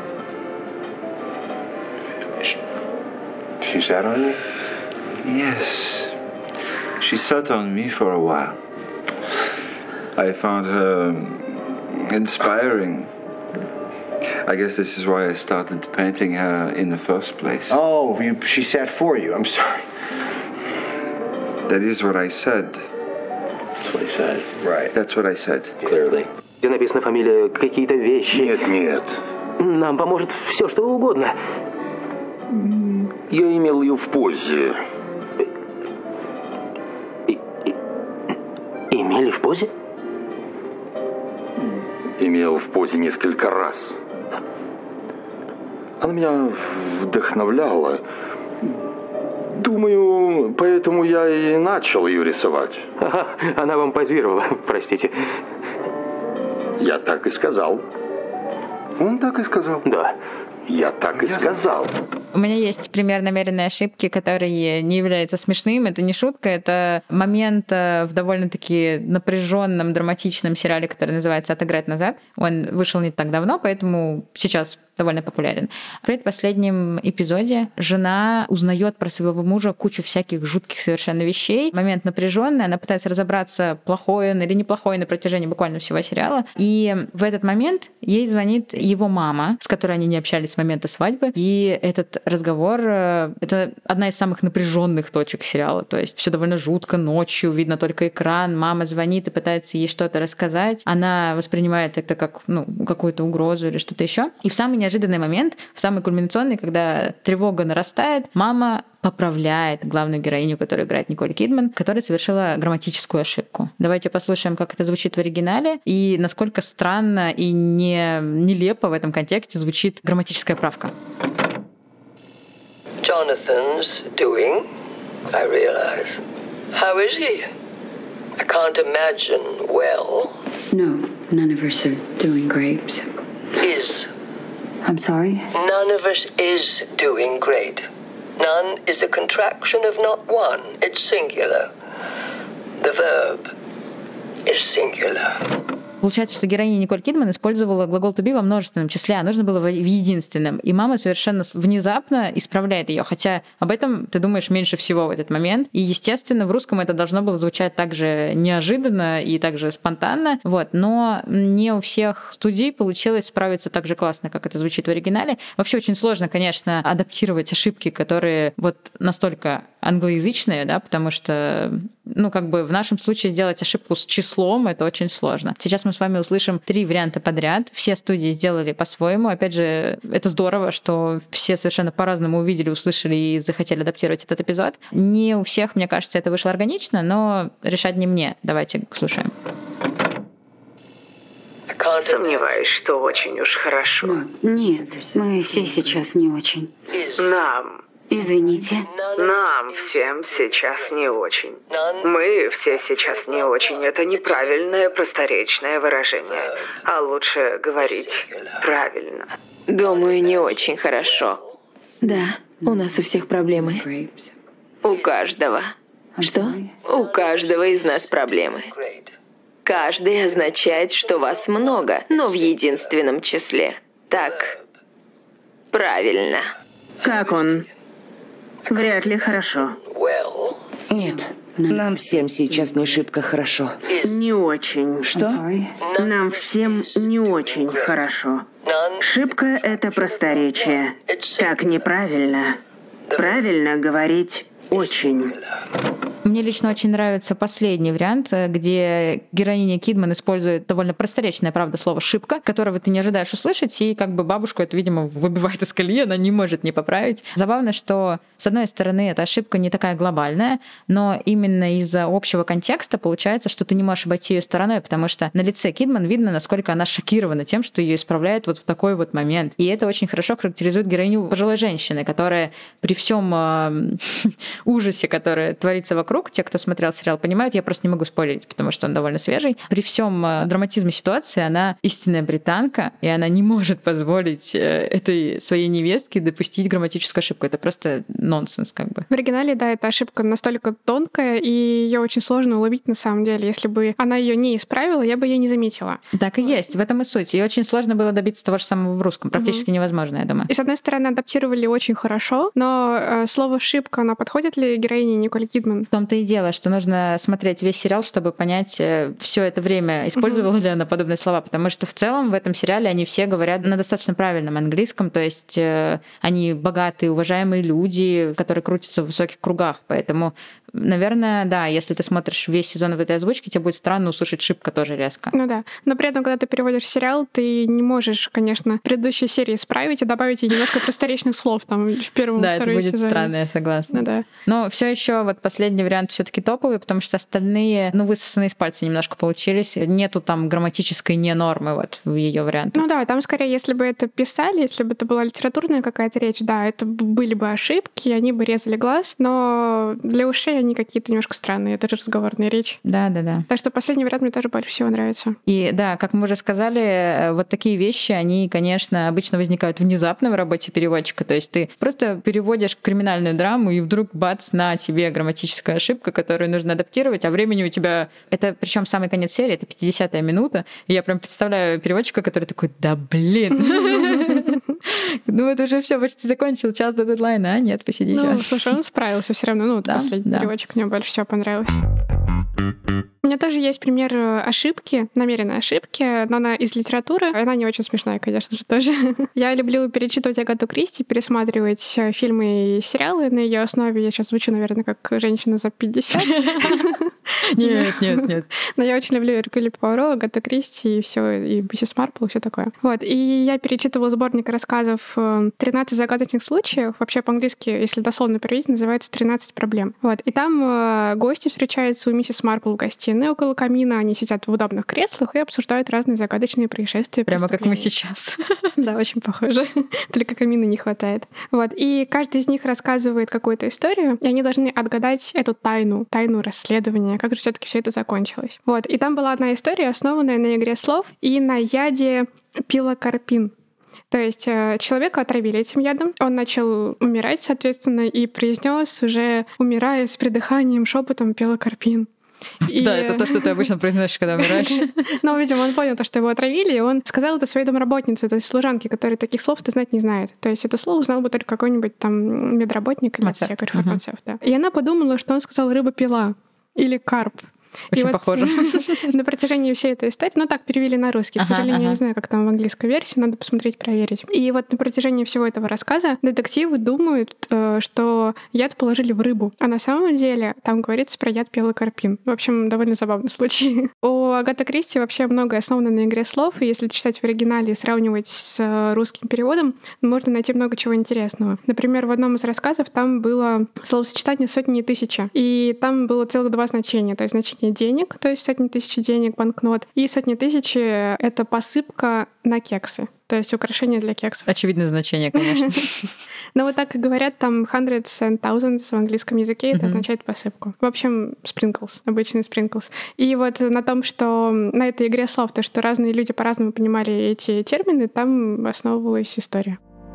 L: She sat on you?
Q: Yes. She sat on me for a while. I found her inspiring. I guess this is why I started painting her in the first place.
L: Oh, you, she sat for you. I'm sorry.
Q: That is what I said.
L: That's what he said. Right.
Q: That's what I said.
L: Clearly.
C: Где написана фамилия, какие-то вещи.
L: Нет, нет.
C: Нам поможет все, что угодно.
L: Я имел ее в позе.
C: И, и, имели в позе?
L: Имел в позе несколько раз. Она меня вдохновляла. Думаю, поэтому я и начал ее рисовать.
C: Ага, она вам позировала, простите.
L: Я так и сказал. Он так и сказал.
C: Да.
L: Я так и сказал.
B: У меня есть пример намеренной ошибки, который не является смешным. Это не шутка, это момент в довольно-таки напряженном, драматичном сериале, который называется «Отыграть назад». Он вышел не так давно, поэтому сейчас довольно популярен. В предпоследнем эпизоде жена узнает про своего мужа кучу всяких жутких совершенно вещей. Момент напряженный, она пытается разобраться, плохой он или неплохой на протяжении буквально всего сериала. И в этот момент ей звонит его мама, с которой они не общались с момента свадьбы. И этот разговор — это одна из самых напряженных точек сериала. То есть все довольно жутко, ночью, видно только экран, мама звонит и пытается ей что-то рассказать. Она воспринимает это как ну, какую-то угрозу или что-то еще. И в самый неожиданный момент, в самый кульминационный, когда тревога нарастает, мама поправляет главную героиню, которую играет Николь Кидман, которая совершила грамматическую ошибку. Давайте послушаем, как это звучит в оригинале и насколько странно и не, нелепо в этом контексте звучит грамматическая правка.
R: Jonathan's doing, I realize. How is he? I can't imagine well.
S: No, none of us are doing great.
R: Is.
S: I'm sorry?
R: None of us is doing great. None is a contraction of not one. It's singular. The verb is singular.
B: Получается, что героиня Николь Кидман использовала глагол to be во множественном числе, а нужно было в единственном. И мама совершенно внезапно исправляет ее, хотя об этом ты думаешь меньше всего в этот момент. И, естественно, в русском это должно было звучать также неожиданно и также спонтанно. Вот. Но не у всех студий получилось справиться так же классно, как это звучит в оригинале. Вообще очень сложно, конечно, адаптировать ошибки, которые вот настолько англоязычные, да, потому что, ну, как бы в нашем случае сделать ошибку с числом — это очень сложно. Сейчас мы с вами услышим три варианта подряд. Все студии сделали по-своему. Опять же, это здорово, что все совершенно по-разному увидели, услышали и захотели адаптировать этот эпизод. Не у всех, мне кажется, это вышло органично, но решать не мне. Давайте слушаем.
T: Сомневаюсь, что очень уж хорошо.
S: Нет, мы все сейчас не очень.
T: Нам.
S: Извините.
T: Нам всем сейчас не очень. Мы все сейчас не очень. Это неправильное просторечное выражение. А лучше говорить правильно.
U: Думаю, не очень хорошо.
S: Да,
U: у нас у всех проблемы. У каждого.
S: Что?
U: У каждого из нас проблемы. Каждый означает, что вас много, но в единственном числе. Так, правильно.
V: Как он? Вряд ли хорошо.
W: Нет, нам всем сейчас не шибко хорошо.
V: Не очень.
W: Что?
V: Нам всем не очень хорошо. Шибко — это просторечие. Так неправильно. Правильно говорить «очень».
B: Мне лично очень нравится последний вариант, где героиня Кидман использует довольно просторечное, правда, слово «шибка», которого ты не ожидаешь услышать, и как бы бабушку это, видимо, выбивает из колеи, она не может не поправить. Забавно, что, с одной стороны, эта ошибка не такая глобальная, но именно из-за общего контекста получается, что ты не можешь обойти ее стороной, потому что на лице Кидман видно, насколько она шокирована тем, что ее исправляют вот в такой вот момент. И это очень хорошо характеризует героиню пожилой женщины, которая при всем э, ужасе, который творится вокруг, те, кто смотрел сериал, понимают, я просто не могу спойлерить, потому что он довольно свежий. При всем э, драматизме ситуации она истинная британка, и она не может позволить э, этой своей невестке допустить грамматическую ошибку. Это просто нонсенс, как бы.
A: В оригинале, да, эта ошибка настолько тонкая, и ее очень сложно уловить на самом деле. Если бы она ее не исправила, я бы ее не заметила.
B: Так и есть, в этом и суть. И очень сложно было добиться того же самого в русском. Практически угу. невозможно, я думаю.
A: И, с одной стороны, адаптировали очень хорошо, но э, слово «ошибка», оно подходит ли героине Николь Кидман?
B: В том-то и дело, что нужно смотреть весь сериал, чтобы понять, э, все это время использовала угу. ли она подобные слова. Потому что в целом в этом сериале они все говорят на достаточно правильном английском, то есть э, они богатые, уважаемые люди, которые крутятся в высоких кругах. Поэтому, наверное, да, если ты смотришь весь сезон в этой озвучке, тебе будет странно услышать «шибка» тоже резко.
A: Ну да. Но при этом, когда ты переводишь сериал, ты не можешь, конечно, предыдущие серии исправить и добавить ей немножко просторечных слов там в первом
B: да,
A: и втором сезоне.
B: Да, это будет странно, я согласна.
A: Ну, да.
B: Но все еще вот последний вариант все-таки топовый, потому что остальные, ну, высосаны из пальца немножко получились. Нету там грамматической ненормы вот в ее варианте.
A: Ну да, там скорее, если бы это писали, если бы это была литературная какая-то речь, да, это были бы ошибки, они бы резали глаз, но для ушей они какие-то немножко странные, это же разговорная речь.
B: Да, да, да.
A: Так что последний вариант мне тоже больше всего нравится.
B: И да, как мы уже сказали, вот такие вещи, они, конечно, обычно возникают внезапно в работе переводчика. То есть ты просто переводишь криминальную драму, и вдруг бац, на тебе грамматическая ошибка, которую нужно адаптировать, а времени у тебя... Это причем самый конец серии, это пятидесятая минута, и я прям представляю переводчика, который такой: да блин, ну это уже все почти закончил, час до дедлайна, а нет, посиди сейчас.
A: Ну, слушай, он справился все равно, ну, последний переводчик мне больше всего понравился. У меня тоже есть пример ошибки, намеренной ошибки, но она из литературы. Она не очень смешная, конечно же, тоже. Я люблю перечитывать Агату Кристи, пересматривать фильмы и сериалы на ее основе. Я сейчас звучу, наверное, как женщина за пятьдесят.
B: Нет, нет, нет.
A: Но я очень люблю Эркюля Пуаро, Агату Кристи и все, и Миссис Марпл, и все такое. Вот. И я перечитывала сборник рассказов «тринадцать загадочных случаев». Вообще по-английски, если дословно переводить, называется «тринадцать проблем». Вот. И там гости встречаются у миссис Марпл в гостиной около камина. Они сидят в удобных креслах и обсуждают разные загадочные происшествия.
B: Прямо как мы сейчас.
A: Да, очень похоже. Только камина не хватает. Вот. И каждый из них рассказывает какую-то историю, и они должны отгадать эту тайну, тайну расследования, как же все-таки все это закончилось. Вот. И там была одна история, основанная на игре слов и на яде пилокарпин. То есть человека отравили этим ядом, он начал умирать, соответственно, и произнес, уже умирая с придыханием, шепотом пилокарпин.
B: И... Да, это то, что ты обычно произносишь, когда умираешь.
A: Ну, видимо, он понял, что его отравили, и он сказал это своей домработнице, то есть служанке, которая таких слов-то знать не знает. То есть это слово узнал бы только какой-нибудь там медработник или аптекарь, фармацевт. Да. И она подумала, что он сказал «рыба-пила» или «карп».
B: Очень
A: и
B: похоже.
A: Вот на протяжении всей этой истории, ну так перевели на русский, к ага, сожалению, ага. я не знаю, как там в английской версии, надо посмотреть, проверить. И вот на протяжении всего этого рассказа детективы думают, что яд положили в рыбу, а на самом деле там говорится про яд пилокарпин. В общем, довольно забавный случай. У Агаты Кристи вообще многое основано на игре слов, и если читать в оригинале и сравнивать с русским переводом, можно найти много чего интересного. Например, в одном из рассказов там было словосочетание «сотни и тысячи», и там было целых два значения, то есть значение денег, то есть сотни тысяч денег, банкнот, и сотни тысяч — это посыпка на кексы, то есть украшения для кексов.
B: Очевидное значение, конечно.
A: Но вот так и говорят там hundreds and thousands в английском языке, это означает посыпку. В общем, sprinkles, обычный sprinkles. И вот на том, что на этой игре слов, то, что разные люди по-разному понимали эти термины, там основывалась история.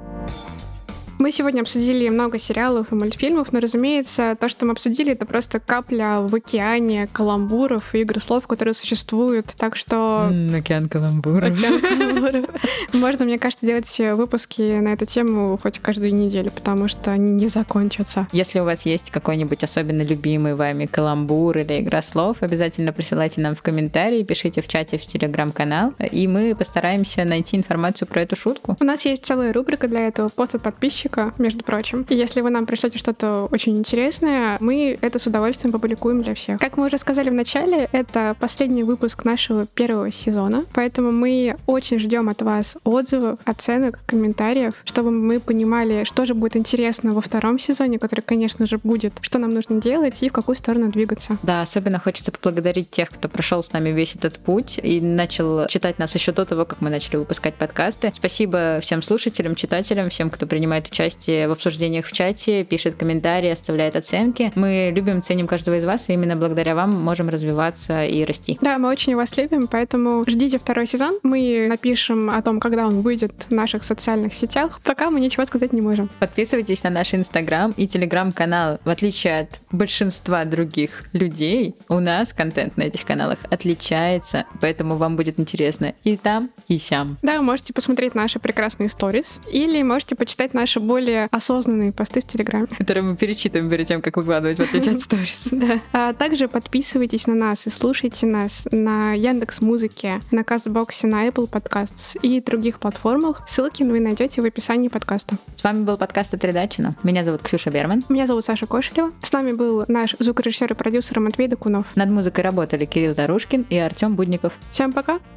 A: Мы сегодня обсудили много сериалов и мультфильмов, но, разумеется, то, что мы обсудили, это просто капля в океане каламбуров и игр слов, которые существуют. Так что...
B: Mm, океан каламбуров.
A: Океан каламбуров. Можно, мне кажется, делать выпуски на эту тему хоть каждую неделю, потому что они не закончатся.
B: Если у вас есть какой-нибудь особенно любимый вами каламбур или игра слов, обязательно присылайте нам в комментарии, пишите в чате в телеграм-канал, и мы постараемся найти информацию про эту шутку.
A: У нас есть целая рубрика для этого, пост от подписчиков, подписчика, между прочим. И если вы нам пришлете что-то очень интересное, мы это с удовольствием публикуем для всех. Как мы уже сказали в начале, это последний выпуск нашего первого сезона, поэтому мы очень ждем от вас отзывов, оценок, комментариев, чтобы мы понимали, что же будет интересно во втором сезоне, который, конечно же, будет, что нам нужно делать и в какую сторону двигаться.
B: Да, особенно хочется поблагодарить тех, кто прошел с нами весь этот путь и начал читать нас еще до того, как мы начали выпускать подкасты. Спасибо всем слушателям, читателям, всем, кто принимает участие в обсуждениях в чате, пишет комментарии, оставляет оценки. Мы любим, ценим каждого из вас, и именно благодаря вам можем развиваться и расти.
A: Да, мы очень вас любим, поэтому ждите второй сезон. Мы напишем о том, когда он выйдет в наших социальных сетях. Пока мы ничего сказать не можем.
B: Подписывайтесь на наш Инстаграм и Телеграм-канал. В отличие от большинства других людей, у нас контент на этих каналах отличается, поэтому вам будет интересно и там, и сям.
A: Да, вы можете посмотреть наши прекрасные сторис или можете почитать наши более осознанные посты в Телеграме,
B: которые мы перечитываем перед тем, как выкладывать, в отличие от сторис.
A: Да. А также подписывайтесь на нас и слушайте нас на Яндекс.Музыке, на Кастбоксе, на Apple Podcasts и других платформах. Ссылки вы найдете в описании подкаста.
B: С вами был подкаст «Отрядачина». Меня зовут Ксюша Берман.
A: Меня зовут Саша Кошелева. С нами был наш звукорежиссер и продюсер Матвей Докунов.
B: Над музыкой работали Кирилл Тарушкин и Артем Будников.
A: Всем пока!